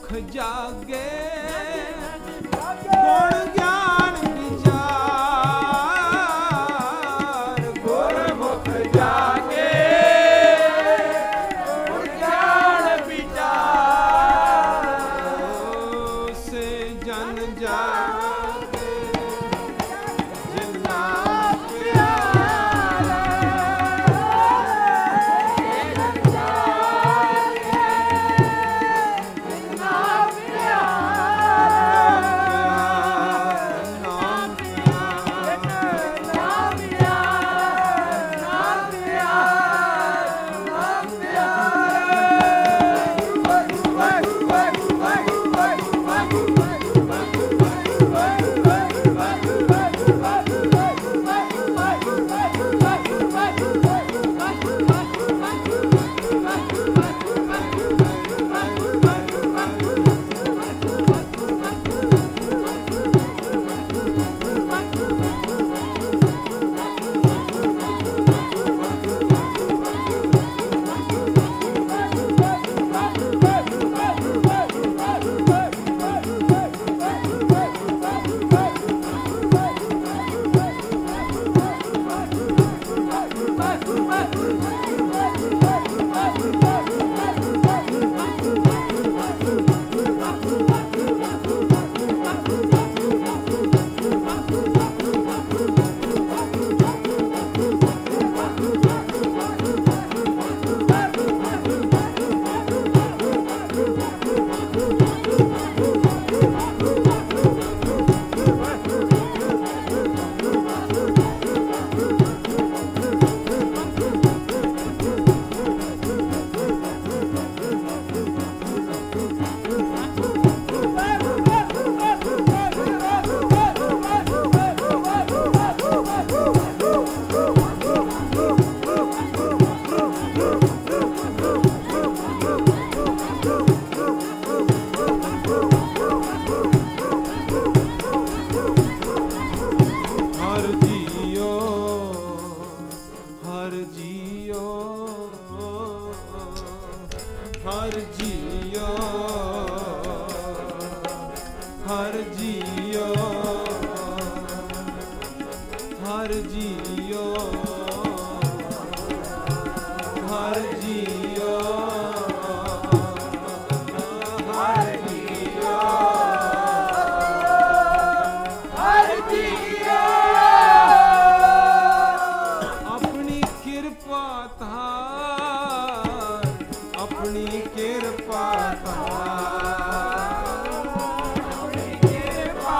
गुरमुख जागे गुण ज्ञान विचार गुरमुख जागे गुण ज्ञान विचार से जन जागे जिन्ना हर जियो हर जियो हर जियो हर जियो हर जियो हर जियो अपनी कृपा थार अपनी कृपा अपनी कृपा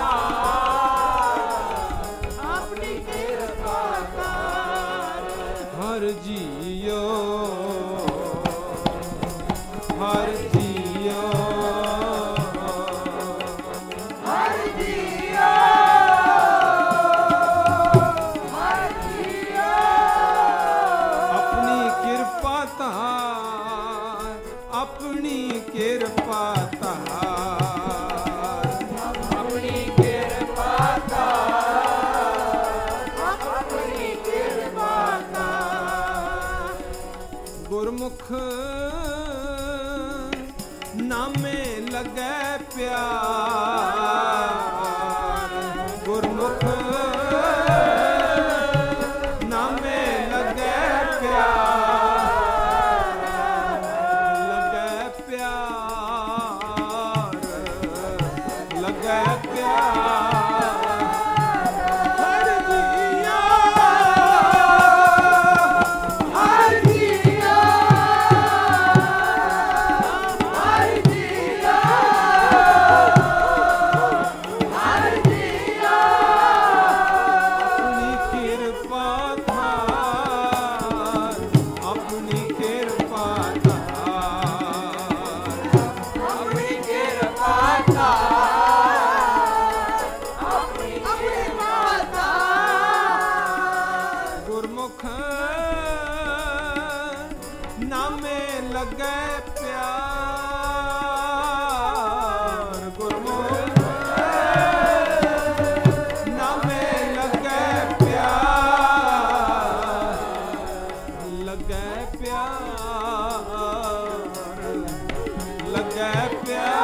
अपनी कृपा हर जियो हर जियो हर जियो हर जियो अपनी कृपा अपनी कृपा अपनी कृपा अपनी कृपा गुरमुख नामे लगे प्यार गुरमुख नामे लगे प्यार लगे प्यार हर जिया हर जिया हर जिया हर जिया अपनी कृपा थार अपनी कृपा अपनी कृपा गुरमुख नामे लगे प्यार गुरमुख नामे लगे प्यार लगे प्यार लगे प्यार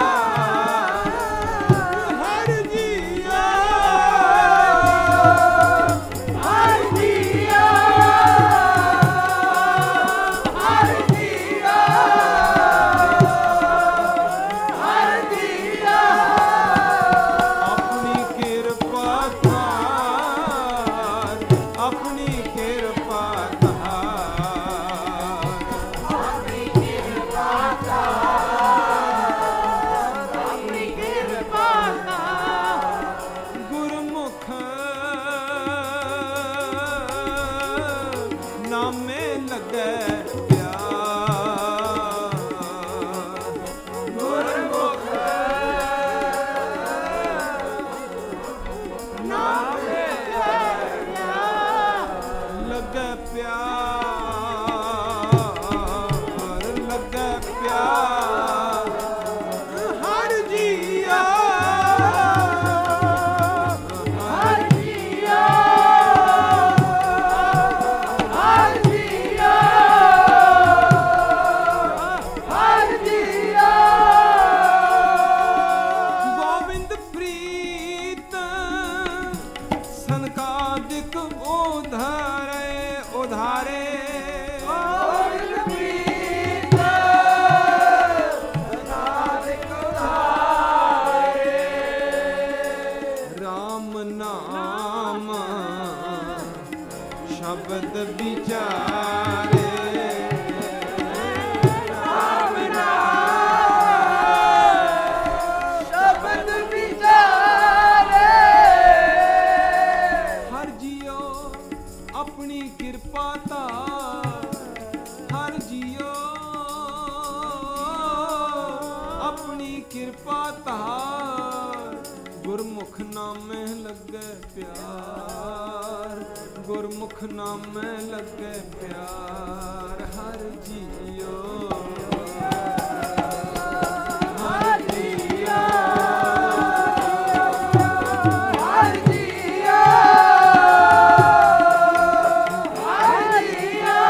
ਜੀਓ ਆਪਣੀ ਕਿਰਪਾ ਧਾਰ, ਗੁਰਮੁਖ ਨਾਮੇ ਲੱਗੇ ਪਿਆਰ, ਗੁਰਮੁਖ ਨਾਮੇ ਲੱਗੇ ਪਿਆਰ। ਹਰ ਜੀਓ ਹਰ ਜੀਓ ਹਰ ਜੀਓ ਹਰ ਜੀਓ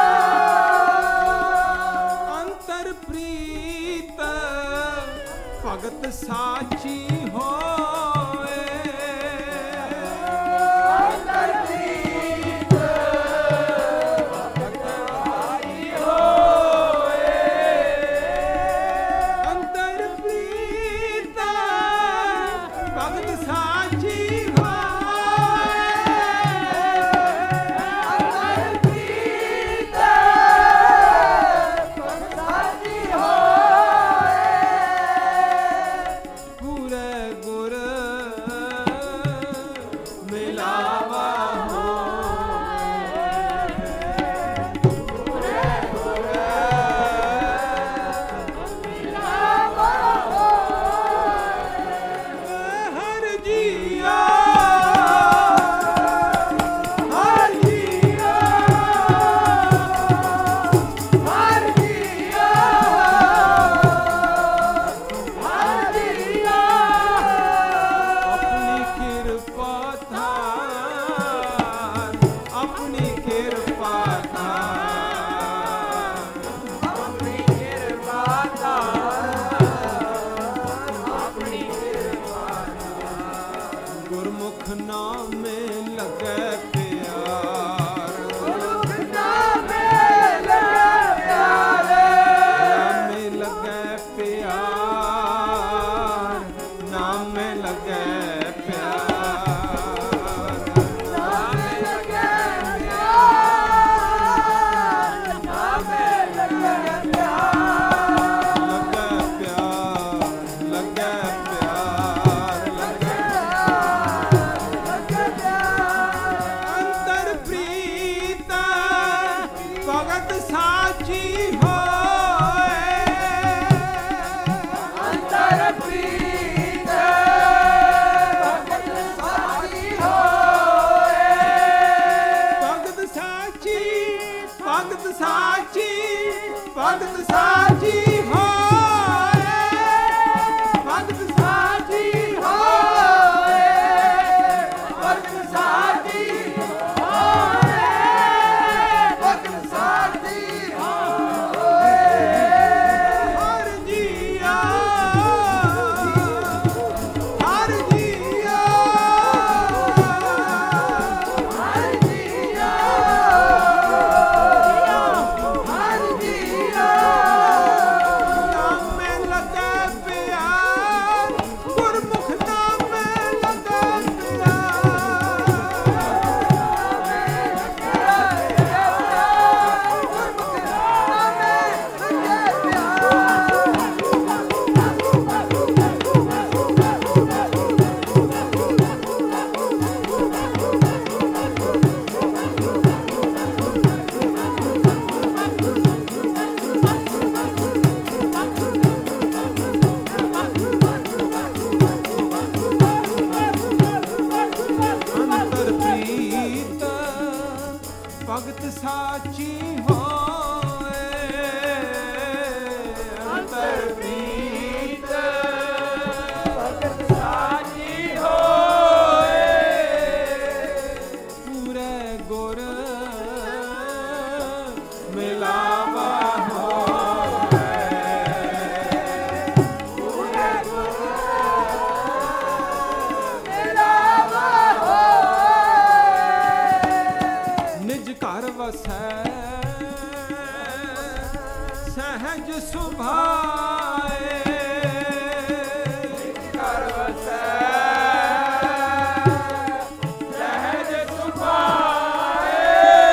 ਅੰਤਰ ਪ੍ਰੀਤ ਭਗਤ ਸਾਚੀ ਹੋਏ, ਅੰਤਰ ਪ੍ਰੀਤ ਭਗਤ ਸਾਚੀ ਹੋਏ, ਅੰਤਰ ਪ੍ਰੀਤ ਭਗਤ ਸਾਚੀ ਹੋਏ, ਅੰਤਰ ਪ੍ਰੀਤ ਭਗਤ ਸਾਚੀ ਹੋਏ, ਪੂਰੇ ਗੁਰ ਮਿਲਾਵਾ ਹਰ ਜੀਆ ਹਰ ਜੀਆ ਹਰ ਜੀਓ ਹਰ ਜੀਓ ਆਪਣੀ ਕਿਰਪਾ ਧਾਰ, ਆਪਣੀ ਕਿਰਪਾ ਧਾਰ, ਆਪਣੀ ਕਿਰਪਾ ਧਾਰ, ਆਪਣੀ ਕਿਰਪਾ ਗੁਰਮੁਖ ਨਾਮੇ ਲੱਗੇ ਪਿਆਰ, ਗੁਰਮੁਖ ਨਾਮੇ ਲੱਗੇ ਪਿਆਰੇ, ਨਾਮੇ ਲੱਗੇ ਪਿਆਰ, ਨਾਮੇ ਲੱਗੇ ਪਿਆਰ, ਨਾਮੇ ਲੱਗੇ ਪਿਆਰ, ਨਾਮੇ ਲੱਗੇ ਪਿਆਰ, ਲੱਗੇ ਪਿਆਰ, ਲੱਗੇ ਪਿਆਰ, ਲੱਗੇ ਪਿਆਰ, ਅੰਤਰ ਪ੍ਰੀਤ ਭਗਤ ਸਾਚੀ ਹੋਏ, ਅੰਤਰ ਪ੍ਰੀਤ ਭਗਤ ਸਾਚੀ ਹੋਏ, ਭਗਤ ਸਾਚੀ, ਭਗਤ ਸਾਚੀ, ਭਗਤ ਸਾਚੀ ਹੋਏ, ਭਗਤ ਸਾਚੀ ਹੋਏ, ਭਗਤ ਸਾਚੀ ਹੋਏ, ਭਗਤ ਸਾਚੀ ਹੋਏ, ਹਰ ਜੀਆ ਹਰ ਜੀਆ ਹਰ ਜੀਓ ਹਰ ਜੀਓ ਨਾਮੇ ਲੱਗੇ ਪਿਆਰ, ਗੁਰਮੁਖ ਨਾਮੇ ਲੱਗੇ ਅੰਤਰ ਪ੍ਰੀਤ ਭਗਤ ਸਾਚੀ ਹੋਏ, ਅੰਤਰ ਪ੍ਰੀਤ ਭਗਤ ਸਾਚੀ ਹੋਏ, ਪੂਰੇ ਗੁਰ ਮਿਲਾਵਾ ਹੋਏ, ਮਿਲਾਵਾ ਹੋਏ, ਨਿਜ ਘਰ ਵਸੈ ਸਹਿਜ ਸੁਭਾਏ, ਘਰ ਵਸੈ ਸਹਿਜ ਸੁਭਾਏ,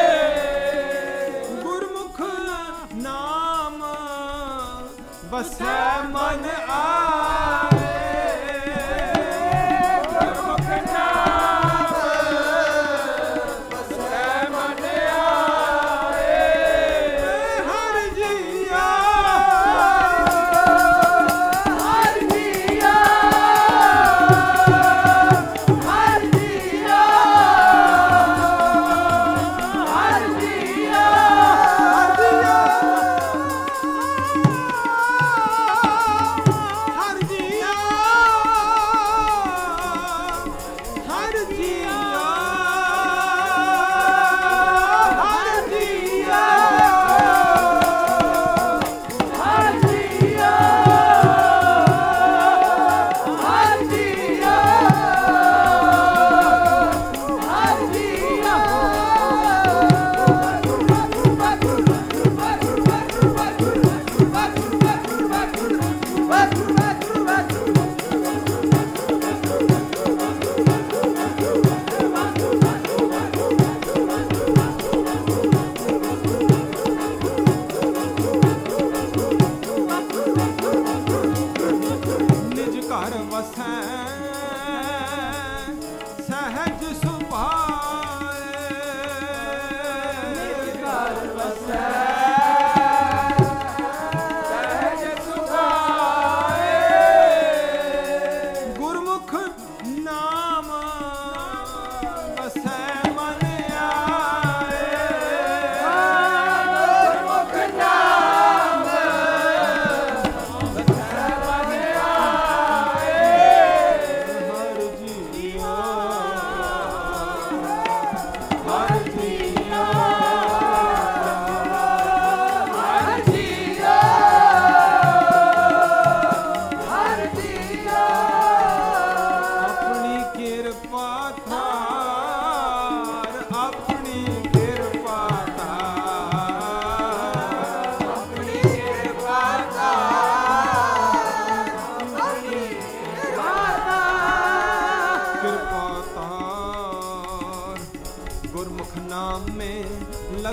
ਗੁਰਮੁਖ ਨਾਮ ਵਸੈ ਮਨ ਆਏ, ਗੁਰਮੁਖ ਨਾਮ ਵਸੈ ਮਨ ਆਏ, ਹਰ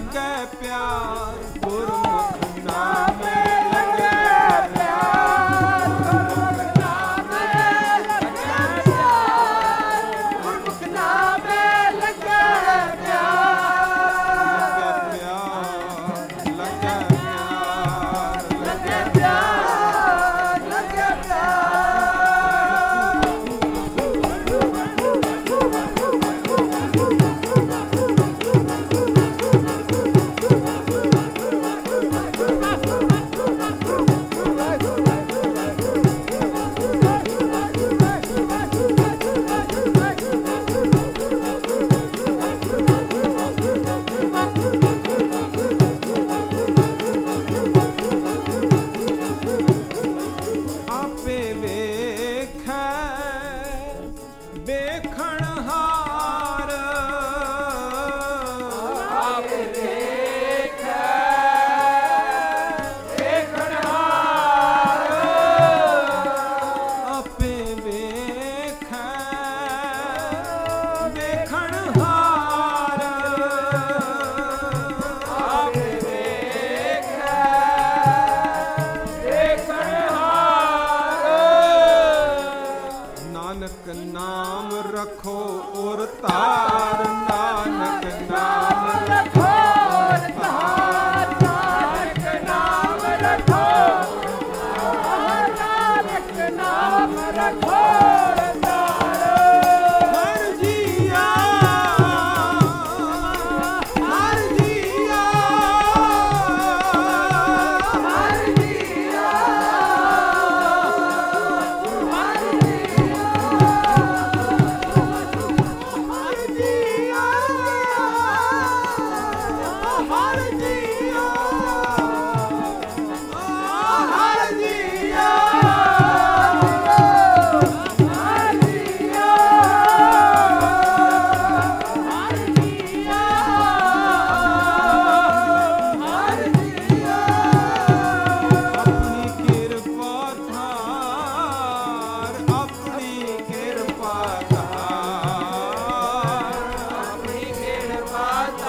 ਲੱਗੇ ਪਿਆਰ ਗੁਰਮੁਖ ਨਾਮੇ ਲੱਗੇ ਪਿਆਰ ਗੁਰਮੁਖ ਨਾਮੇ ਲੱਗੇ ਪਿਆਰ ਗੁਰਮੁਖ ਨਾਮੇ ਲੱਗੇ ਪਿਆਰ ਲੱਗੇ ਪਿਆਰ ਲੱਗੇ ਪਿਆਰ ਲੱਗੇ ਆਪੇ ਵੇਖੈ ਵੇਖਣ ਹਾਰ ਆਪੇ ਵੇਖੈ ਵੇਖਣ ਹਾਰ ਆਪੇ ਵੇਖੈ ਵੇਖਣ ਹਾਰ ਆਪੇ ਵੇਖੈ ਵੇਖਣ ਹਾਰ ਨਾਨਕ ਨਾਮ ਰੱਖੋ ਔਰ ਤਾਰ ਨਾਨਕ ਨਾਮ ਰੱਖੋ ਤਾਰ ਨਾਨਕ ਨਾਮ ਰੱਖੋ ਨਾਨਕ ਨਾਮ ਰੱਖੋ ਤਾਰ ਹਰ ਜੀਆ ਹਰ ਜੀਆ ਹਰ ਜੀਆ ਹਰ ਜੀਆ ਹਰ ਜੀਆ ਹਰ ਜੀਆ ਆਪਣੀ ਕਿਰਪਾ ਧਾਰ ਆਪਣੀ ਕਿਰਪਾ ਧਾਰ ਆਪਣੀ ਕਿਰਪਾ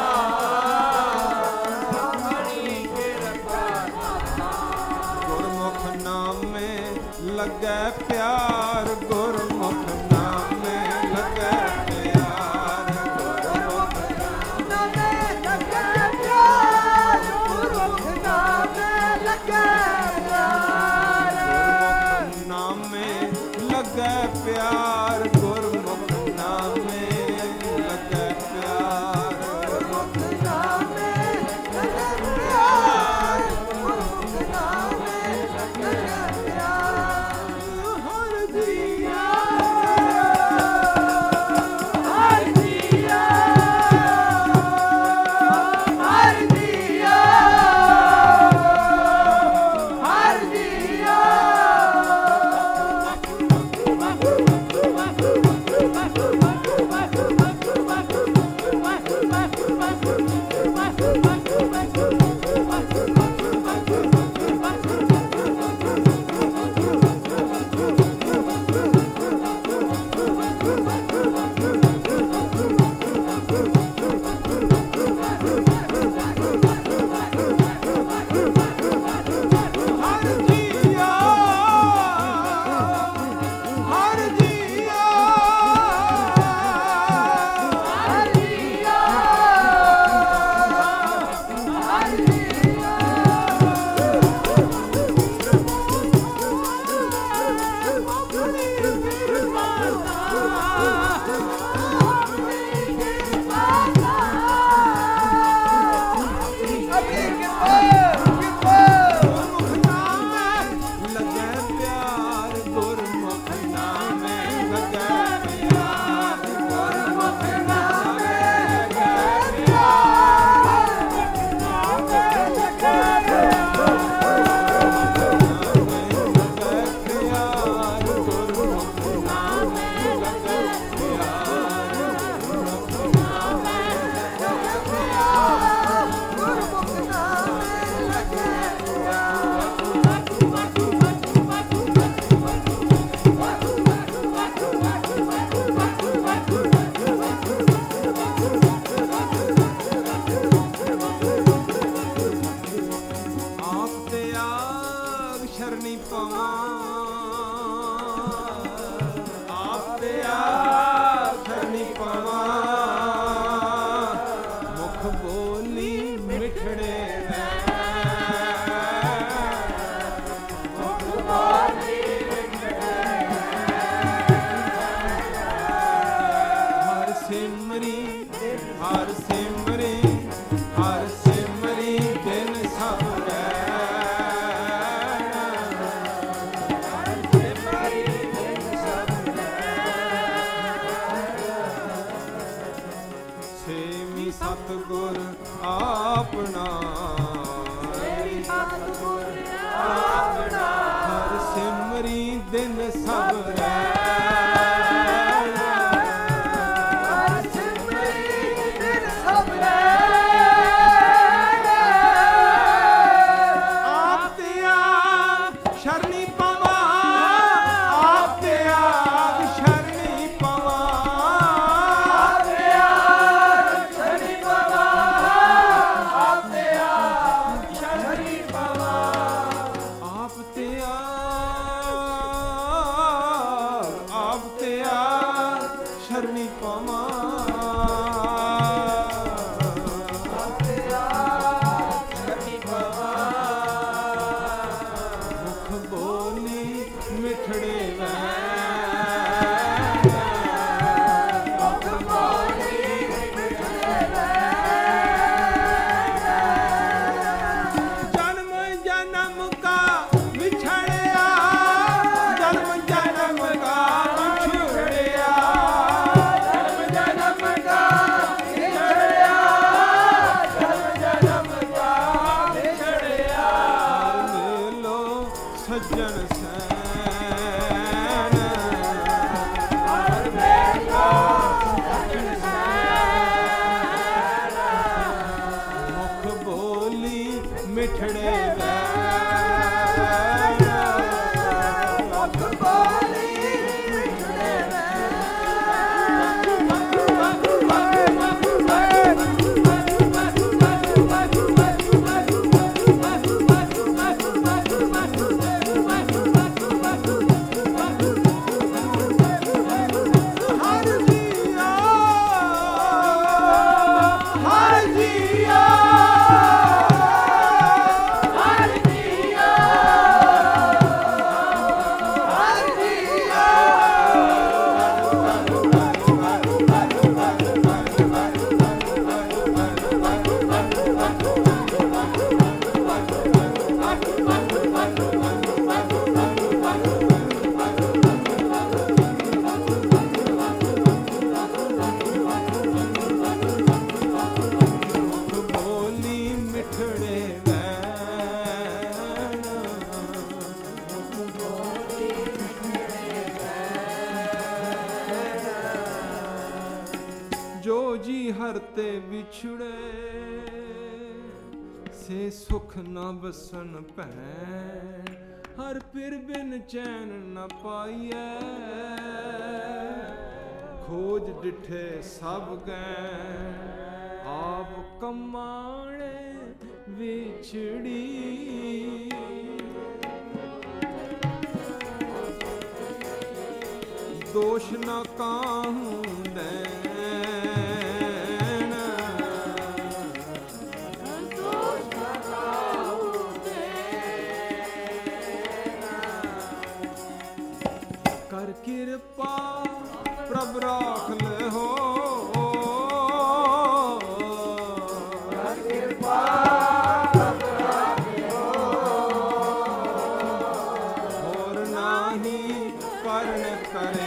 ਆਪਣੀ ਕਿਰਪਾ ਗੁਰਮੁਖ ਨਾਮੇ ਲੱਗੇ ਪਿਆਰ ਗੁਰਮੁਖ ਨਾਮੇ ਲੱਗੇ ਪਿਆਰ ਗੁਰਮੁਖ ਨਾਮੇ ਲੱਗੇ ਪਿਆਰ ਗੁਰਮੁਖ ਨਾਮੇ ਲੱਗੇ ਪਿਆਰ ਨਾਮੇ ਲੱਗੇ ਪਿਆਰ ਗੁਰਮੁਖ ਨਾਮੇ ਲੱਗੇ ਪਿਆਰ ਗੁਰਮੁਖ ਨਾਮੇ ਲੱਗੇ ਪਿਆਰ ਗੁਰਮੁਖ ਨਾਮੇ ਲੱਗੇ ਪਿਆਰ ਹਰ ਜੀਆ ਹਰ ਜੀਆ ਹਰ ਜੀਆ ਹਰ ਜੀਆ ਤਿਆਗ ਸ਼ਰਣੀ ਪਵਾਂ, ਆਪ ਤਿਆਗ ਸ਼ਰਣੀ ਪਵਾਂ, ਮੁਖ ਬੋਲੀ ਮਿਠੜੇ ਸਤਿਗੁਰ ਆਪਣਾ, ਸਤਿਗੁਰ ਆਪਣਾ, ਹਰ ਸਿਮਰੀ ਦਿਨ ਸਬਰੈ, ਹਰ ਸਿਮਰੀ ਦਿਨ ਸਬਰੈ, ਆਪ ਤਿਆਗ ਸ਼ਰਣੀ ਪਵਾਂ, ਆਪ ਤਿਆਗ ਸ਼ਰਣੀ ਪਵਾਂ, ਸ਼ਰਣੀ ਪਵਾਂ, ਸ਼ਰਣੀ ਪਵਾਂ, ਮੁਖ ਬੋਲੀ ਮਿਠੜੇ ਵੈ, ਮੁਖ ਬੋਲੀ ਮਿਠੜੇ ਵੈ, ਜਨਮ ਜਨਮ ਕਾ ਵਿਛੜਿਆ, ਜਨਮ ਜਨਮ ਕਾ ਸੱਜਣ ਸੈਨ, ਹਰ ਵੇਲਾ ਸੱਜਣ ਸੈਨ, ਮੁਖ ਬੋਲੀ ਮਿਠੜੇ ਵੈ, ਮੁਖ ਬੋਲੀ ਮਿਠੜੇ ਵੈ, ਜੋ ਜੀ ਹਰ ਤੇ ਵਿਛੜੇ, ਸੇ ਸੁਖ ਨ ਬਸਨ ਭੈਣ, ਹਰ ਪਿਰ ਬਿਨ ਚੈਨ ਨ ਪਾਈਐ, ਖੋਜ ਡਿਠੇ ਸਭ ਗਏ, ਆਪ ਕਮਾਣੇ ਵਿਛੜੀ, ਦੋਸ਼ ਨ ਕਾਹੂ ਦੇਣ, ਦੋਸ਼ ਨ ਕਾਹੂ ਦੇਣ, ਕਰ ਕਿਰਪਾ ਪ੍ਰਭ ਰਾਖ ਲਹੋ, ਕਰ ਕਿਰਪਾ ਪ੍ਰਭ ਰਾਖ ਲਹੋ, ਹੋਰ ਨਾਹੀ ਕਰਨ ਕਰੇ,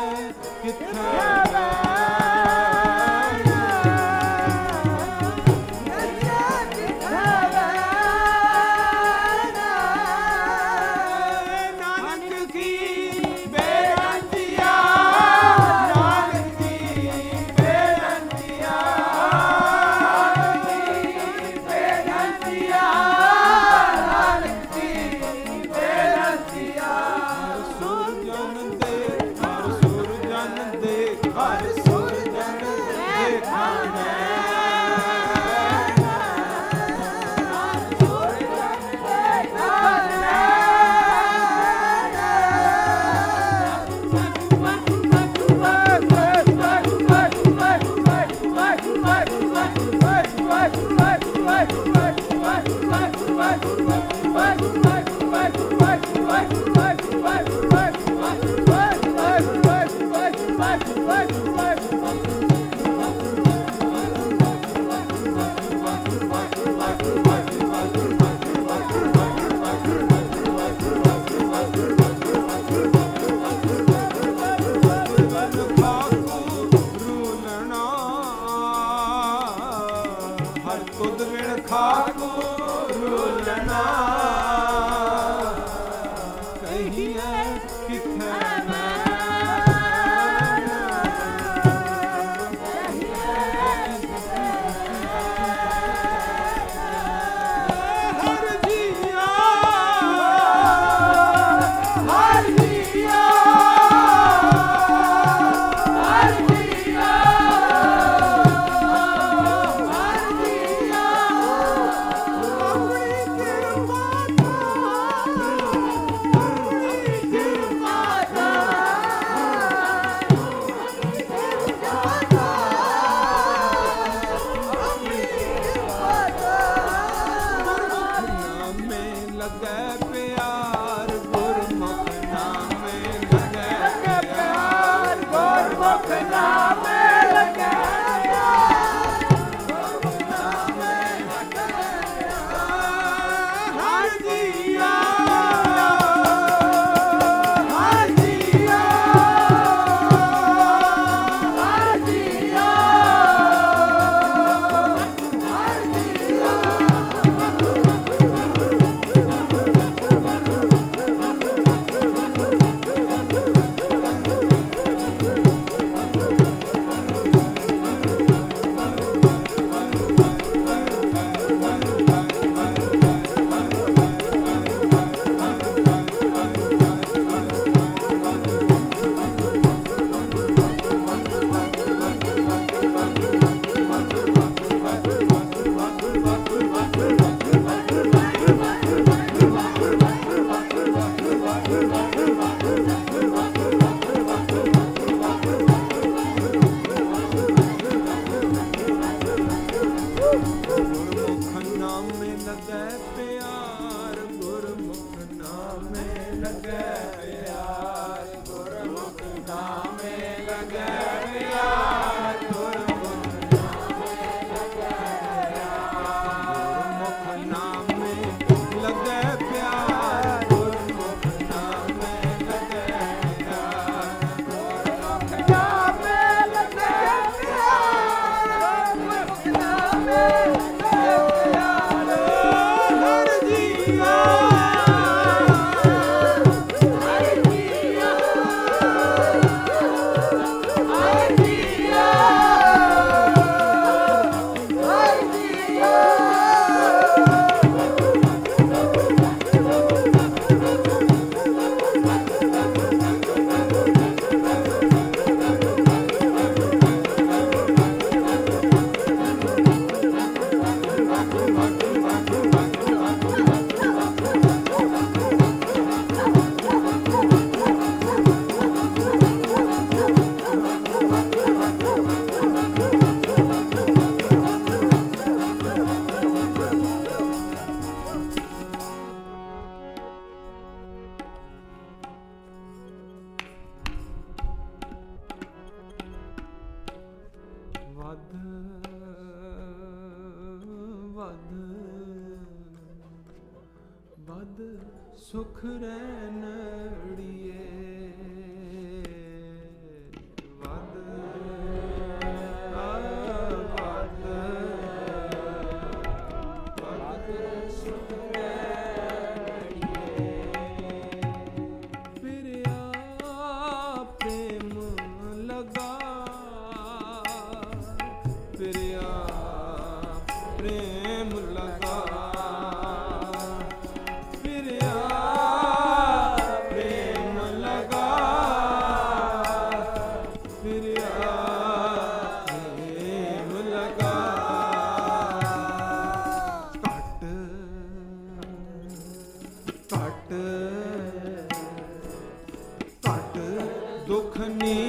ਸੁਖ ਰਹਿਣ ਅੜੀਏ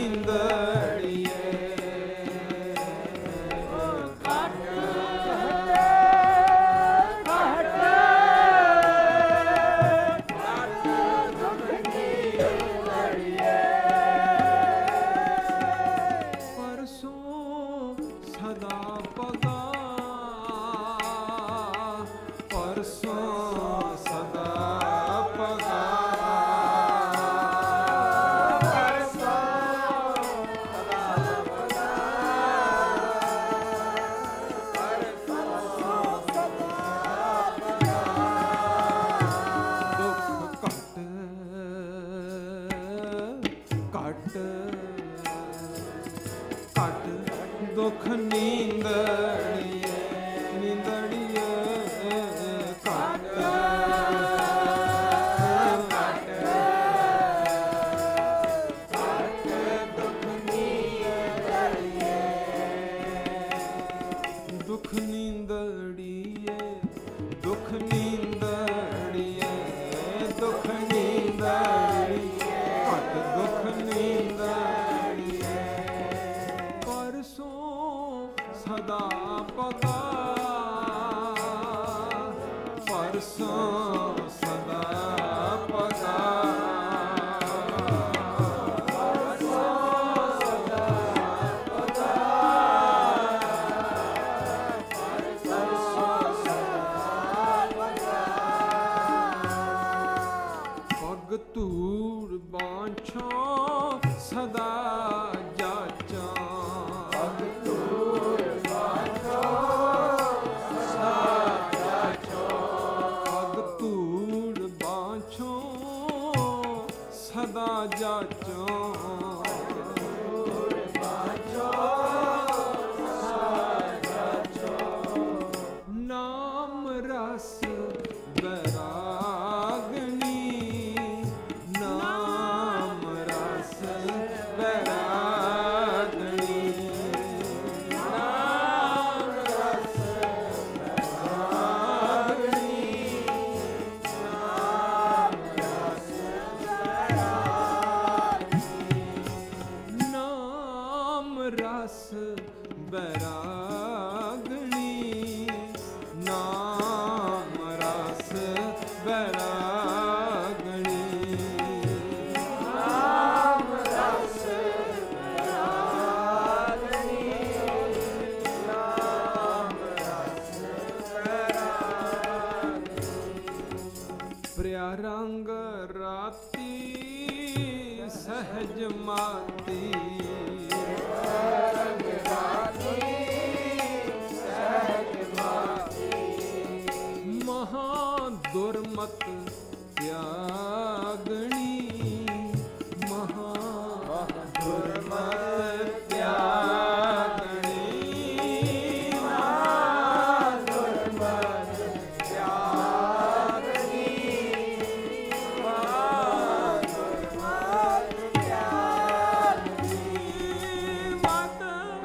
ਨੀਂਦੜੀਏ ਦੁੱਖ ਨੀਂਦੜੀਏ ਨੀਂਦੜੀਏ ਘਟ ਦੁੱਖ ਨੀਂਦੜੀਏ ਦੁੱਖ ਨੀਂਦੜੀਏ ਦੁੱਖ ਨੀਂਦੜੀਏ ਦੁੱਖ ਨੀਂਦੜੀਏ ਘਟ ਦੁੱਖ ਨੀਂਦੜੀਏ ਪਰਸੋਂ ਸਦਾ ਪਗਾ ਪਰਸੋਂ ਸਦਾ ਪਗਾ ਪਗ ਧੂੜ ਬਾਂਛੋਂ ਸਦਾ ਜਾਚਾਂ ਸਦਾ ਜਾਚੋਂ ਨਾਮ ਰਸ ਬੈਰਾਗਣੀ ਨਾਮ ਰਸ ਬੈਰਾਗਣੀ ਨਾਮ ਰਸ ਬੈਰਾਗਣੀ ਰਸ ਬੈਰਾਗਣੀ ਨਾਮ ਰਸ ਬੈਰਾਗਣੀ ਨਾਮ ਰਸ ਬੈਰਾਗਣੀ ਨਾਮ ਰਸ ਬੈਰਾਗਣੀ ਪ੍ਰਿਆ ਰੰਗ ਰਾਤੀ ਸਹਿਜ ਮਾਤੀ ਦੁਰਮਤ ਤਿਆਗਣੀ ਮਹਾ ਦੁਰਮਤ ਤਿਆਗਣੀ ਮਹਾ ਦੁਰਮਤ ਤਿਆਗਣੀ ਮਹਾ ਦੁਰਮਤ ਤਿਆਗਣੀ ਮਤ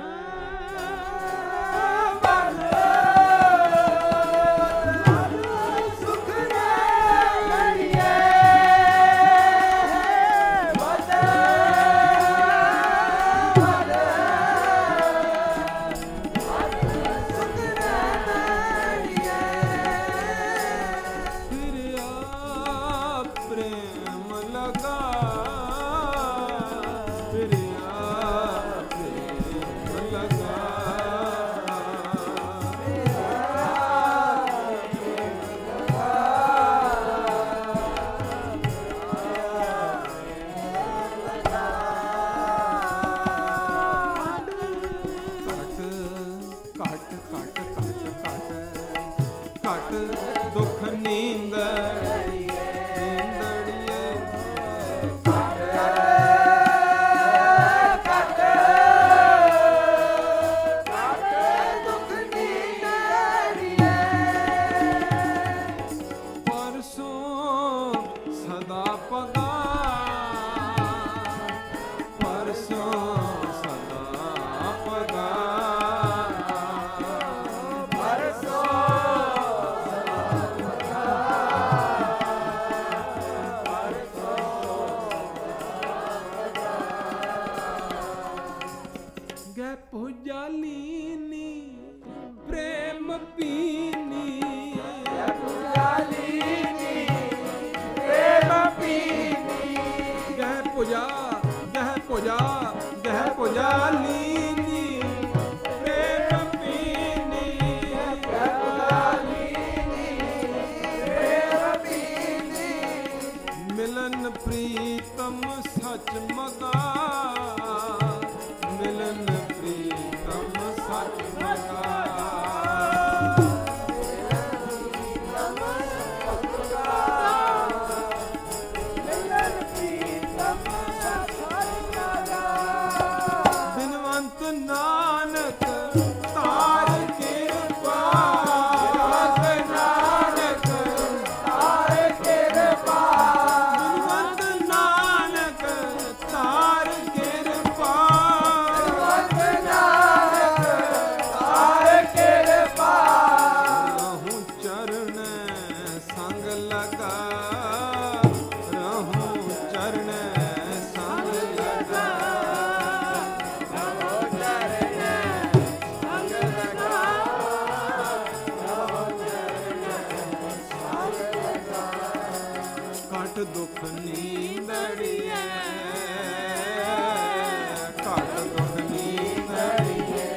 ਦੁੱਖ ਨੀਂਦੜੀਏ ਨੀਂਦੜੀਏ ਘਟ ਦੁੱਖ ਨੀਂਦੜੀਏ ਪਰਸੋਂ ਸਦਾ ਪਗਾ ਪਰਸੋਂ ਸਦਾ ਪਗਾ गै पुजालिनी प्रेम पीनी गै पुजालिनी प्रेम पीनी गै पुजा पुजालिनी प्रेम पीनी गै पुजालिनी प्रेम पीनी मिलन प्रीतम सच मगा मिलन प्रीतम सच मगा बिनवंत नानक तार किरपा नानक तार किरपा बिनवंत नानक तार किरपा नानक तार किरपा रहूं चरण संग लगा रहूं चरण संग लगा ਘਟ ਦੁਖ ਨੀਂਦੜੀਏ ਘਟ ਦੁਖ ਨੀਂਦੜੀਏ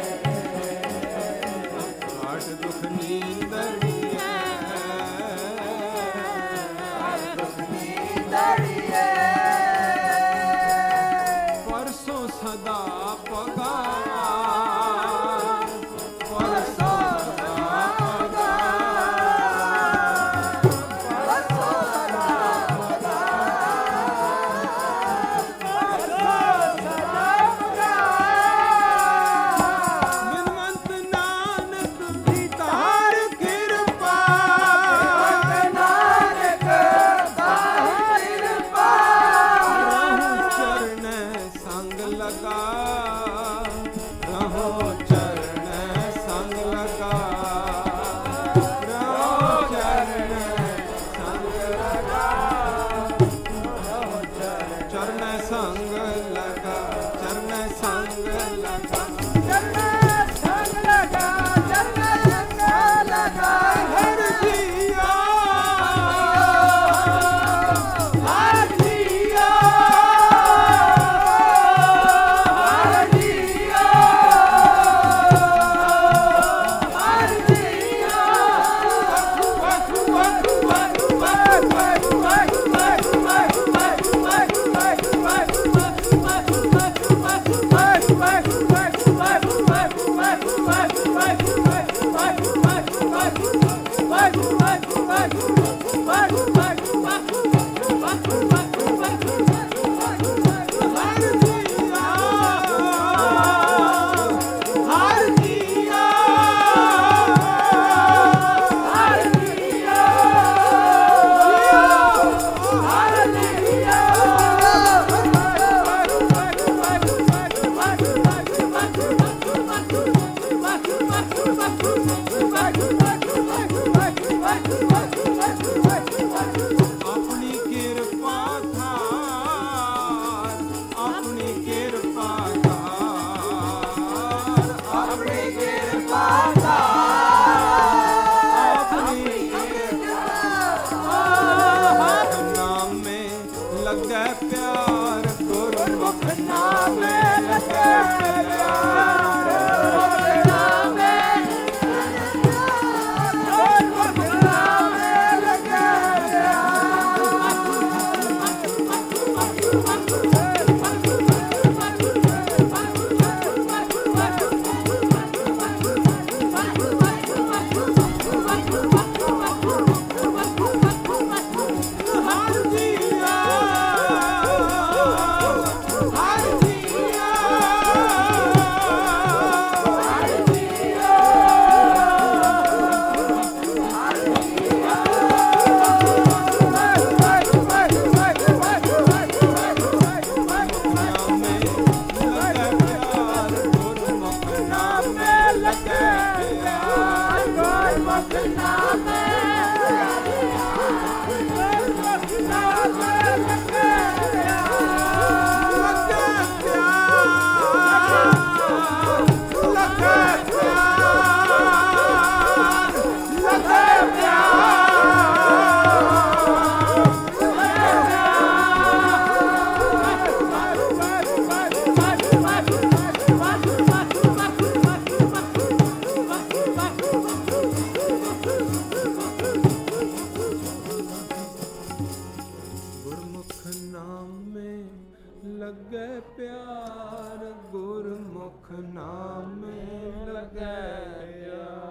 ਘਟ ਦੁਖ ਨੀਂਦੜੀਏ दड़िए ਪਰਸੋਂ ਸਦਾ ਪਗਾ परसों सदा पगा परसों सदा पगा परसों सदा पगा ਬਿਨਵੰਤ ਨਾਨਕ ਤਾਰ ਕਿਰਪਾ नानक तार किरपा ਰਹੂੰ ਚਰਨ ਸੰਗ ਲਗਾ ਰਹੋ ਚਰਨ ਸੰਗ ਲਗਾ ਰਹੋ ਚਰਨ ਸੰਗ ਲਗਾ ਚਰਨ ਸੰਗ ਲਗਾ ਚਰਨ ਸੰਗ ਲਗਾ चरना संग लगा चरना संग लगा ਹਰ ਜੀਆ हर जिया हर जिया ਲੱਗੇ ਪਿਆਰ, ਗੁਰਮੁਖ ਨਾਮੇ ਲੱਗੇ ਪਿਆਰ।